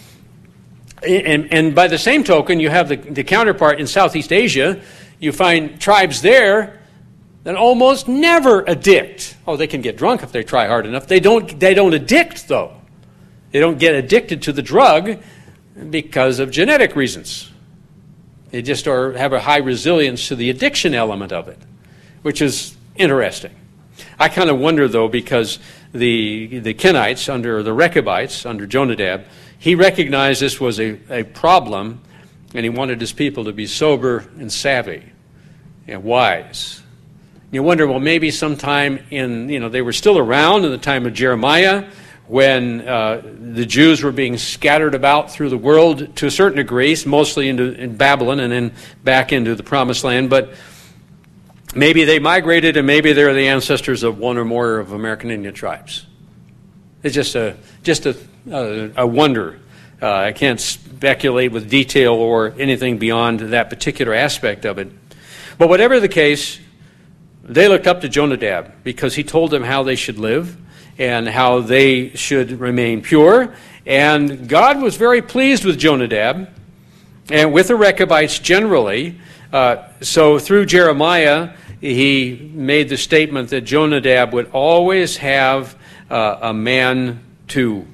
And by the same token, you have the counterpart in Southeast Asia. You find tribes there that almost never addict. Oh, they can get drunk if they try hard enough. They don't addict, though. They don't get addicted to the drug because of genetic reasons. They just have a high resilience to the addiction element of it, which is interesting. I kind of wonder, though, because the Kenites, under the Rechabites, under Jonadab, he recognized this was a problem, and he wanted his people to be sober and savvy and wise. You wonder, well, maybe sometime they were still around in the time of Jeremiah when the Jews were being scattered about through the world to a certain degree, mostly in Babylon and then back into the Promised Land, but maybe they migrated and maybe they're the ancestors of one or more of American Indian tribes. It's just a wonder. I can't speculate with detail or anything beyond that particular aspect of it. But whatever the case, they looked up to Jonadab because he told them how they should live and how they should remain pure. And God was very pleased with Jonadab and with the Rechabites generally. So through Jeremiah, he made the statement that Jonadab would always have a man to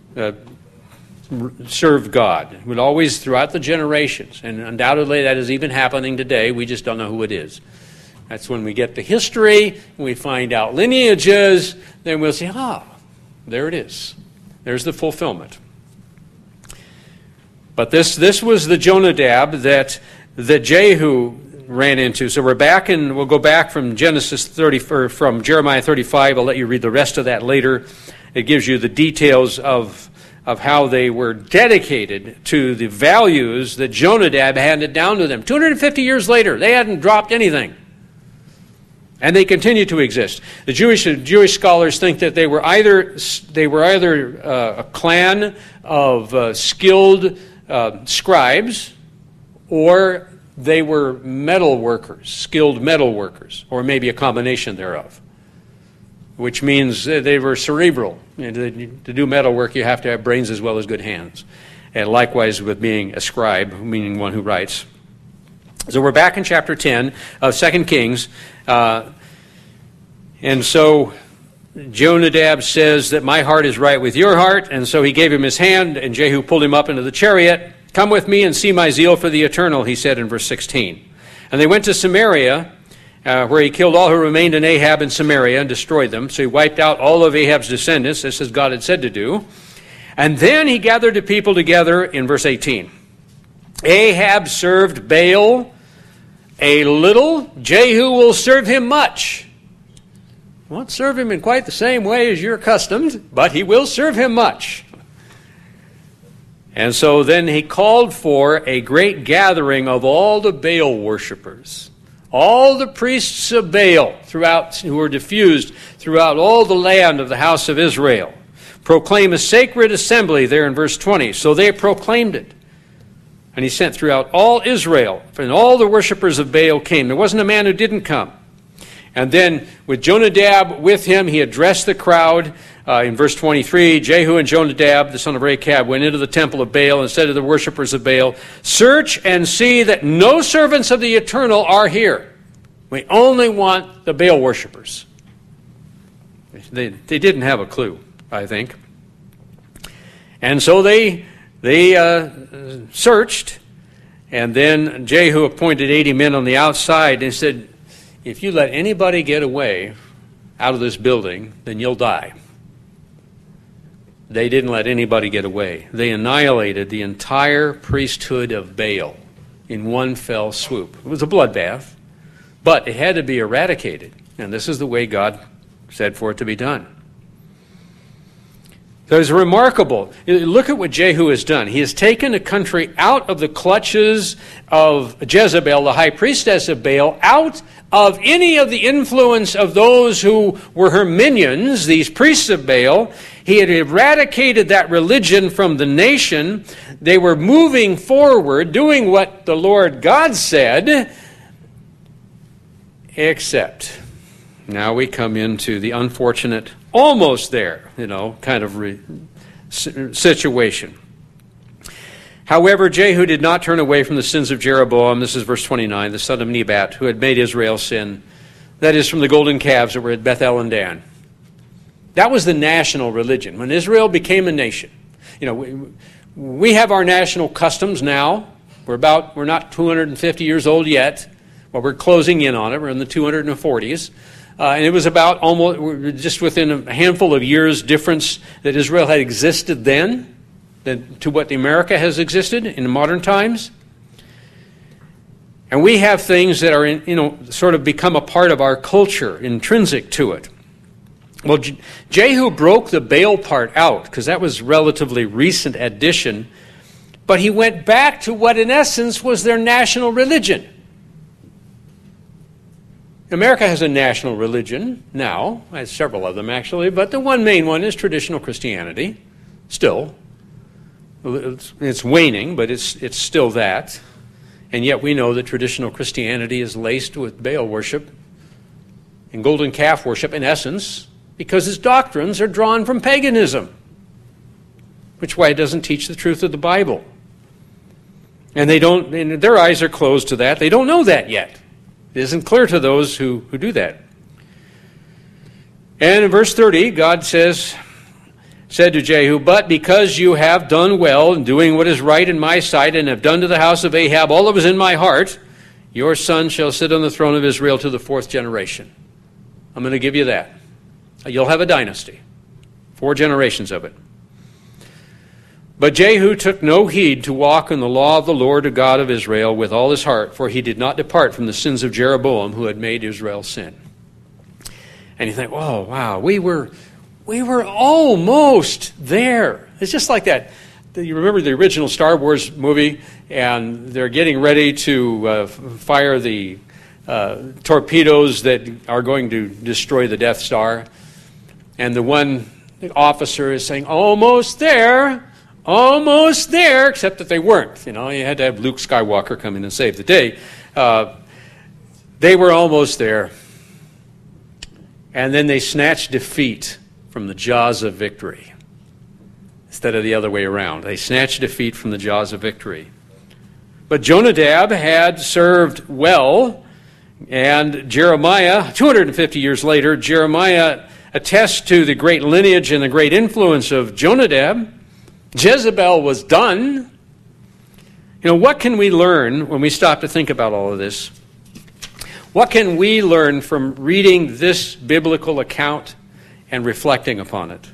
serve God. Would always, throughout the generations, and undoubtedly that is even happening today, we just don't know who it is. That's when we get the history, we find out lineages, then we'll say, there it is. There's the fulfillment. But this was the Jonadab that Jehu ran into. So we'll go back from Genesis 30, or from Jeremiah 35. I'll let you read the rest of that later. It gives you the details of how they were dedicated to the values that Jonadab handed down to them. 250 years later, they hadn't dropped anything. And they continue to exist. The Jewish scholars think that they were either a clan of skilled scribes, or they were metal workers, skilled metal workers, or maybe a combination thereof, which means they were cerebral. To do metal work, you have to have brains as well as good hands. And likewise with being a scribe, meaning one who writes. So we're back in chapter 10 of 2 Kings. And so Jonadab says that my heart is right with your heart. And so he gave him his hand, and Jehu pulled him up into the chariot. Come with me and see my zeal for the eternal, he said in verse 16. And they went to Samaria, where he killed all who remained in Ahab in Samaria and destroyed them. So he wiped out all of Ahab's descendants, just as God had said to do. And then he gathered the people together in verse 18. Ahab served Baal a little, Jehu will serve him much. Won't serve him in quite the same way as you're accustomed, but he will serve him much. And so then he called for a great gathering of all the Baal worshipers, all the priests of Baal who were diffused throughout all the land of the house of Israel. Proclaim a sacred assembly there in verse 20. So they proclaimed it. And he sent throughout all Israel, and all the worshipers of Baal came. There wasn't a man who didn't come. And then with Jonadab with him, he addressed the crowd. In verse 23, Jehu and Jonadab, the son of Rechab, went into the temple of Baal and said to the worshipers of Baal, search and see that no servants of the Eternal are here. We only want the Baal worshipers. They didn't have a clue, I think. And so they searched, and then Jehu appointed 80 men on the outside and said, if you let anybody get away out of this building, then you'll die. they didn't let anybody get away. They annihilated the entire priesthood of Baal in one fell swoop. It was a bloodbath, but it had to be eradicated. And this is the way God said for it to be done. So it's remarkable. Look at what Jehu has done. He has taken the country out of the clutches of Jezebel, the high priestess of Baal, out of any of the influence of those who were her minions, these priests of Baal. He had eradicated that religion from the nation. They were moving forward, doing what the Lord God said, except now we come into the unfortunate, almost there, kind of situation. However, Jehu did not turn away from the sins of Jeroboam, this is verse 29, the son of Nebat, who had made Israel sin. That is from the golden calves that were at Bethel and Dan. That was the national religion. When Israel became a nation, we have our national customs now. We're not 250 years old yet. Well, we're closing in on it. We're in the 240s. And it was about almost just within a handful of years difference that Israel had existed then to what America has existed in modern times. And we have things that are, sort of become a part of our culture, intrinsic to it. Well, Jehu broke the Baal part out because that was relatively recent addition, but he went back to what in essence was their national religion. America has a national religion now, has several of them actually, but the one main one is traditional Christianity, still. It's waning, but it's still that. And yet we know that traditional Christianity is laced with Baal worship and golden calf worship in essence, because its doctrines are drawn from paganism, which is why it doesn't teach the truth of the Bible. And their eyes are closed to that. They don't know that yet. It isn't clear to those who do that. And in verse 30, God said to Jehu, "But because you have done well in doing what is right in my sight, and have done to the house of Ahab all that was in my heart, your son shall sit on the throne of Israel to the 4th generation." I'm going to give you that. You'll have a dynasty. 4 generations of it. But Jehu took no heed to walk in the law of the Lord, the God of Israel, with all his heart, for he did not depart from the sins of Jeroboam, who had made Israel sin. And you think, oh, wow, we were almost there. It's just like that. You remember the original Star Wars movie, and they're getting ready to fire the torpedoes that are going to destroy the Death Star. And the one officer is saying, almost there, except that they weren't. You had to have Luke Skywalker come in and save the day. They were almost there. And then they snatched defeat from the jaws of victory instead of the other way around. They snatched defeat from the jaws of victory. But Jonadab had served well, and Jeremiah, 250 years later, Jeremiah attests to the great lineage and the great influence of Jonadab. Jezebel was done. What can we learn when we stop to think about all of this? What can we learn from reading this biblical account and reflecting upon it?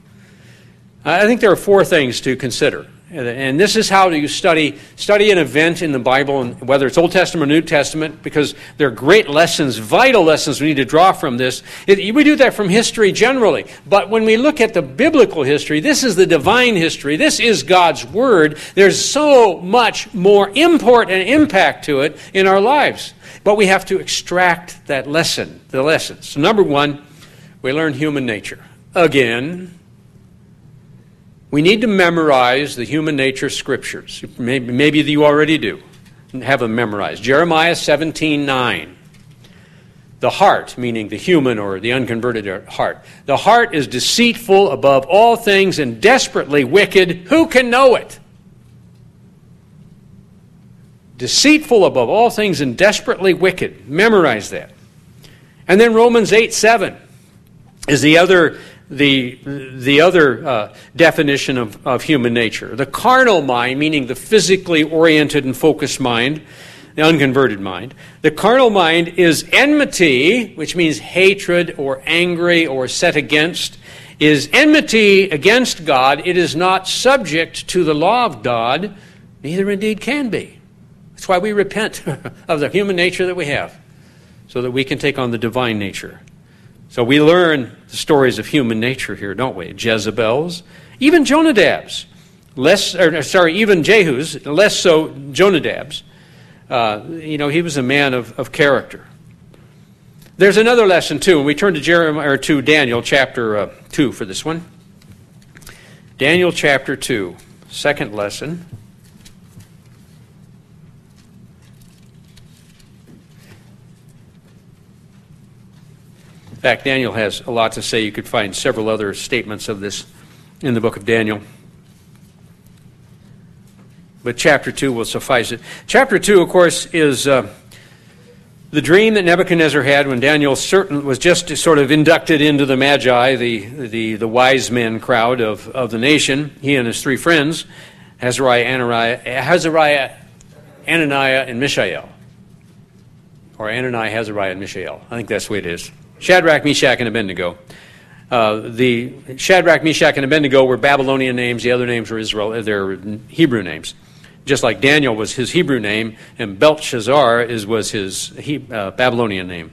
I think there are 4 things to consider. And this is how you study an event in the Bible, and whether it's Old Testament or New Testament, because there are great lessons, vital lessons we need to draw from this. We do that from history generally. But when we look at the biblical history, this is the divine history. This is God's Word. There's so much more import and impact to it in our lives. But we have to extract the lessons. So number 1, we learn human nature. Again, we need to memorize the human nature scriptures. Maybe you already do. Have them memorized. Jeremiah 17:9. The heart, meaning the human or the unconverted heart. The heart is deceitful above all things and desperately wicked. Who can know it? Deceitful above all things and desperately wicked. Memorize that. And then Romans 8:7 is the other definition of human nature. The carnal mind, meaning the physically oriented and focused mind, the unconverted mind. The carnal mind is enmity, which means hatred or angry or set against. is enmity against God. It is not subject to the law of God, neither indeed can be. That's why we repent of the human nature that we have, so that we can take on the divine nature. So we learn the stories of human nature here, don't we? Jezebel's, even Jonadab's, even Jehu's, less so Jonadab's. He was a man of character. There's another lesson too, and we turn to Daniel chapter 2 for this one. Daniel chapter 2, second lesson. In fact, Daniel has a lot to say. You could find several other statements of this in the book of Daniel. But chapter 2 will suffice it. Chapter 2, of course, is the dream that Nebuchadnezzar had when Daniel was just sort of inducted into the Magi, the wise men crowd of the nation. He and his three friends, Azariah, Ananiah, and Mishael. Or Ananiah, Azariah, and Mishael. I think that's the way it is. Shadrach, Meshach, and Abednego. The Shadrach, Meshach, and Abednego were Babylonian names. The other names were they're Hebrew names. Just like Daniel was his Hebrew name, and Belshazzar was his Babylonian name.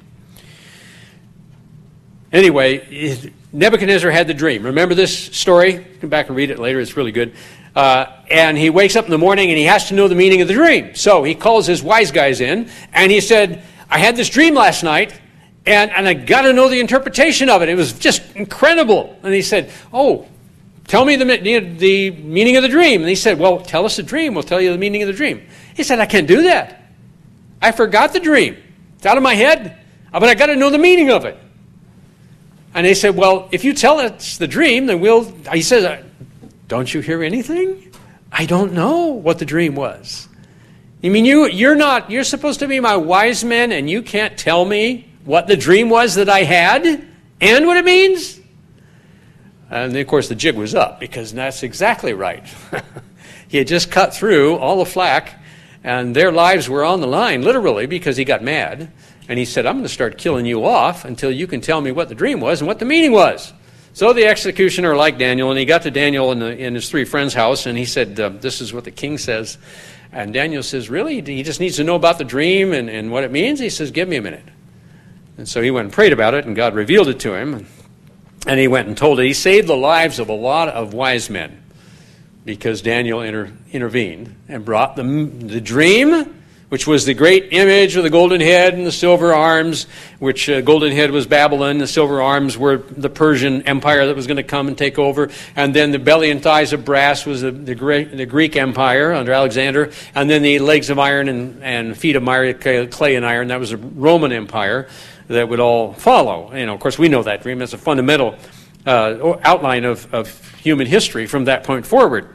Anyway, Nebuchadnezzar had the dream. Remember this story? Come back and read it later. It's really good. And he wakes up in the morning, and he has to know the meaning of the dream. So he calls his wise guys in, and he said, I had this dream last night, and I got to know the interpretation of it. It was just incredible. And he said, tell me the meaning of the dream. And he said, well, tell us the dream. We'll tell you the meaning of the dream. He said, I can't do that. I forgot the dream. It's out of my head, but I got to know the meaning of it. And they said, well, if you tell us the dream, then he says, don't you hear anything? I don't know what the dream was. You mean you're supposed to be my wise men, and you can't tell me what the dream was that I had and what it means? And then, of course, the jig was up, because that's exactly right. He had just cut through all the flack, and their lives were on the line, literally, because he got mad. And he said, I'm going to start killing you off until you can tell me what the dream was and what the meaning was. So the executioner liked Daniel, and he got to Daniel in his three friends' house, and he said, this is what the king says. And Daniel says, really? He just needs to know about the dream and what it means? He says, give me a minute. And so he went and prayed about it, and God revealed it to him. And he went and told it. He saved the lives of a lot of wise men because Daniel intervened and brought the dream, which was the great image of the golden head and the silver arms, which golden head was Babylon, the silver arms were the Persian Empire that was going to come and take over, and then the belly and thighs of brass was the Greek Empire under Alexander, and then the legs of iron and feet of clay and iron, that was the Roman Empire that would all follow. Of course, we know that dream. That's a fundamental outline of human history from that point forward.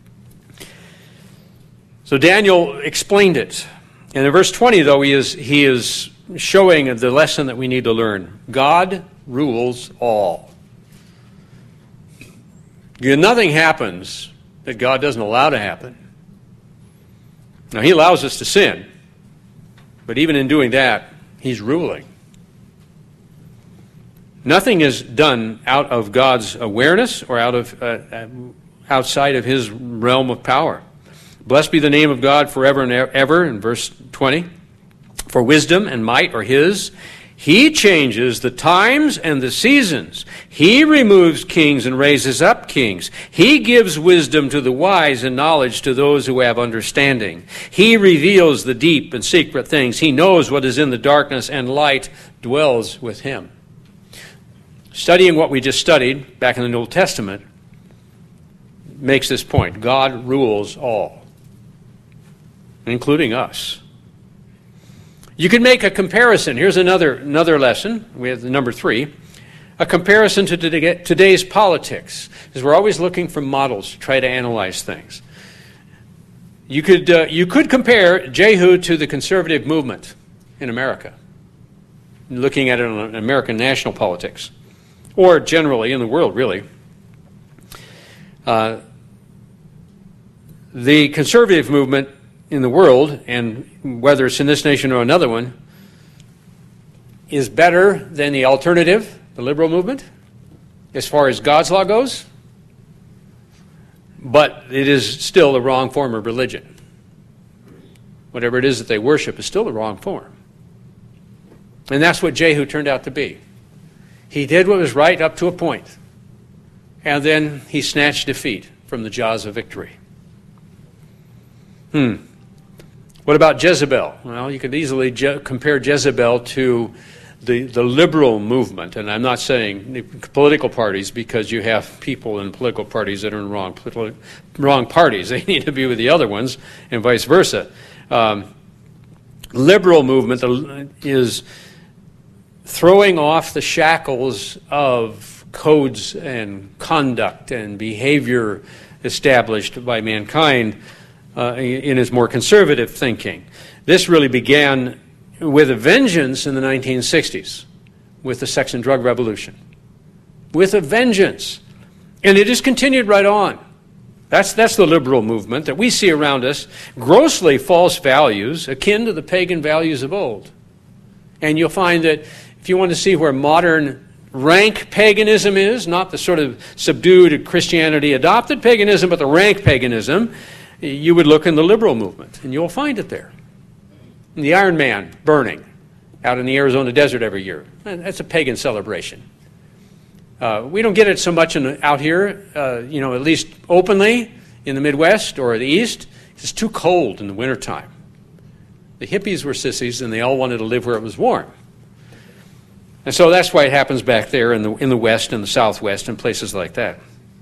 So Daniel explained it. And in verse 20, though, he is showing the lesson that we need to learn. God rules all. Nothing happens that God doesn't allow to happen. Now, he allows us to sin. But even in doing that, he's ruling. Nothing is done out of God's awareness or outside of his realm of power. Blessed be the name of God forever and ever, in verse 20. For wisdom and might are his. He changes the times and the seasons. He removes kings and raises up kings. He gives wisdom to the wise and knowledge to those who have understanding. He reveals the deep and secret things. He knows what is in the darkness, and light dwells with him. Studying what we just studied back in the Old Testament makes this point. God rules all, including us. You can make a comparison. Here's another lesson. We have number 3. A comparison to today's politics, because we're always looking for models to try to analyze things. You could compare Jehu to the conservative movement in America, looking at it on American national politics, or generally in the world, really. The conservative movement in the world, and whether it's in this nation or another one, is better than the alternative, the liberal movement? as far as God's law goes, but it is still the wrong form of religion. Whatever it is that they worship is still the wrong form. And that's what Jehu turned out to be. He did what was right up to a point, and then he snatched defeat from the jaws of victory. What about Jezebel? Well, you could easily compare Jezebel to the liberal movement, and I'm not saying political parties, because you have people in political parties that are in wrong parties. They need to be with the other ones, and vice versa. Liberal movement is throwing off the shackles of codes and conduct and behavior established by mankind in its more conservative thinking. This really began with a vengeance in the 1960s with the sex and drug revolution. With a vengeance. And it has continued right on. That's the liberal movement that we see around us. Grossly false values akin to the pagan values of old. And you'll find that if you want to see where modern rank paganism is, not the sort of subdued Christianity adopted paganism, but the rank paganism, you would look in the liberal movement, and you'll find it there. The Iron Man burning out in the Arizona desert every year. That's a pagan celebration. We don't get it so much out here, at least openly in the Midwest or the East. It's too cold in the wintertime. The hippies were sissies, and they all wanted to live where it was warm. And so that's why it happens back there in the West and the Southwest and places like that.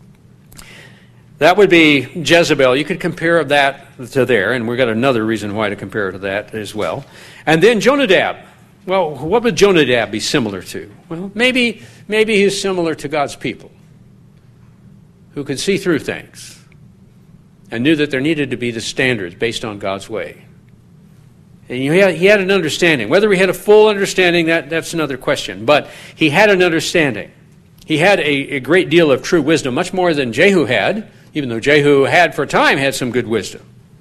That would be Jezebel. You could compare that to there, and we've got another reason why to compare it to that as well. And then Jonadab. Well, what would Jonadab be similar to? Well, maybe he's similar to God's people, who could see through things and knew that there needed to be the standards based on God's way. And he had an understanding. Whether he had a full understanding, that's another question. But he had an understanding. He had a great deal of true wisdom, much more than Jehu had, even though Jehu had, for a time, had some good wisdom.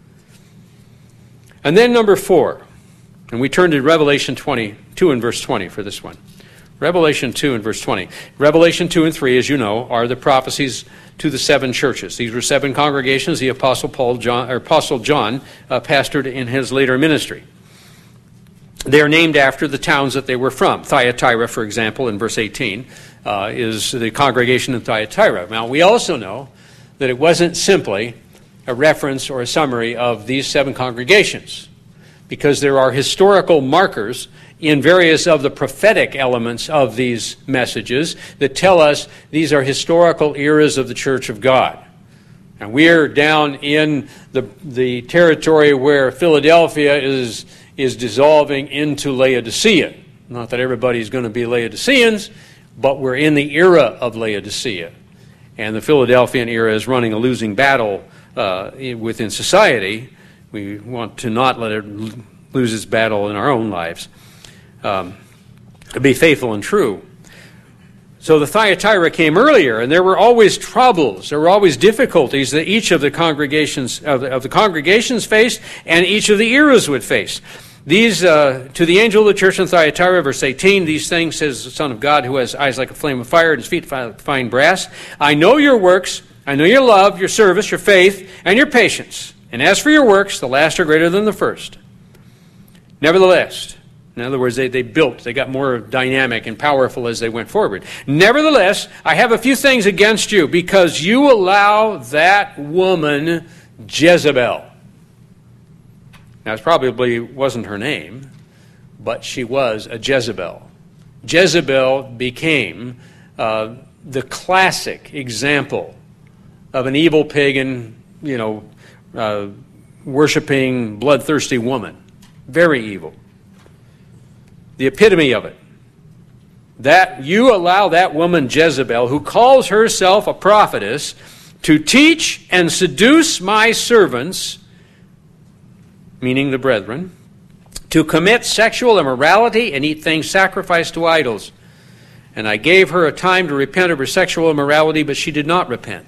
And then number 4, and we turn to Revelation 22 and verse 20 for this one. Revelation 2 and verse 20. Revelation 2 and 3, as you know, are the prophecies to the 7 churches. These were 7 congregations the Apostle John pastored in his later ministry. They are named after the towns that they were from. Thyatira, for example, in verse 18, is the congregation in Thyatira. Now, we also know that it wasn't simply a reference or a summary of these 7 congregations, because there are historical markers in various of the prophetic elements of these messages that tell us these are historical eras of the Church of God. And we're down in the territory where Philadelphia is dissolving into Laodicea. Not that everybody's going to be Laodiceans, but we're in the era of Laodicea. And the Philadelphian era is running a losing battle within society. We want to not let it lose its battle in our own lives. To be faithful and true. So the Thyatira came earlier, and there were always troubles. There were always difficulties that each of the congregations faced, and each of the eras would face. These, to the angel of the church in Thyatira, verse 18, these things says the Son of God, who has eyes like a flame of fire and his feet fine brass. I know your works, I know your love, your service, your faith, and your patience. And as for your works, the last are greater than the first. Nevertheless, in other words, they got more dynamic and powerful as they went forward. Nevertheless, I have a few things against you, because you allow that woman Jezebel. Now, it probably wasn't her name, but she was a Jezebel. Jezebel became the classic example of an evil pagan, worshiping, bloodthirsty woman. Very evil. The epitome of it. That you allow that woman Jezebel, who calls herself a prophetess, to teach and seduce my servants, meaning the brethren, to commit sexual immorality and eat things sacrificed to idols. And I gave her a time to repent of her sexual immorality, but she did not repent.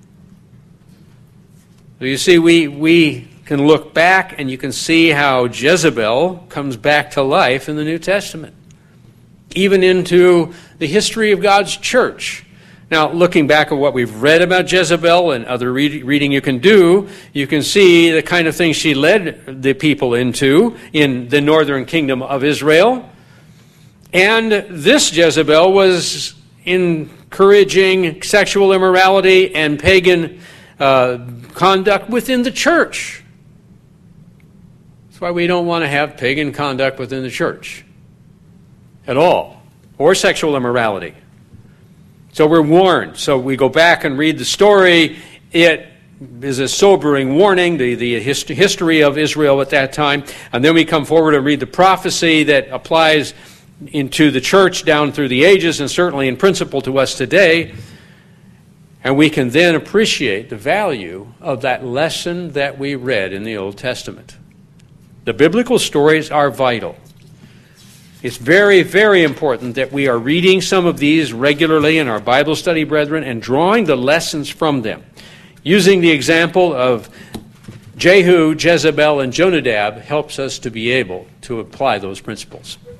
So you see, we can look back and you can see how Jezebel comes back to life in the New Testament. Even into the history of God's church. Now, looking back at what we've read about Jezebel and other reading you can do, you can see the kind of things she led the people into in the northern kingdom of Israel. And this Jezebel was encouraging sexual immorality and pagan conduct within the church. That's why we don't want to have pagan conduct within the church at all, or sexual immorality. So we're warned. So we go back and read the story. It is a sobering warning, the history of Israel at that time. And then we come forward and read the prophecy that applies into the church down through the ages and certainly in principle to us today. And we can then appreciate the value of that lesson that we read in the Old Testament. The biblical stories are vital. It's very, very important that we are reading some of these regularly in our Bible study, brethren, and drawing the lessons from them. Using the example of Jehu, Jezebel, and Jonadab helps us to be able to apply those principles.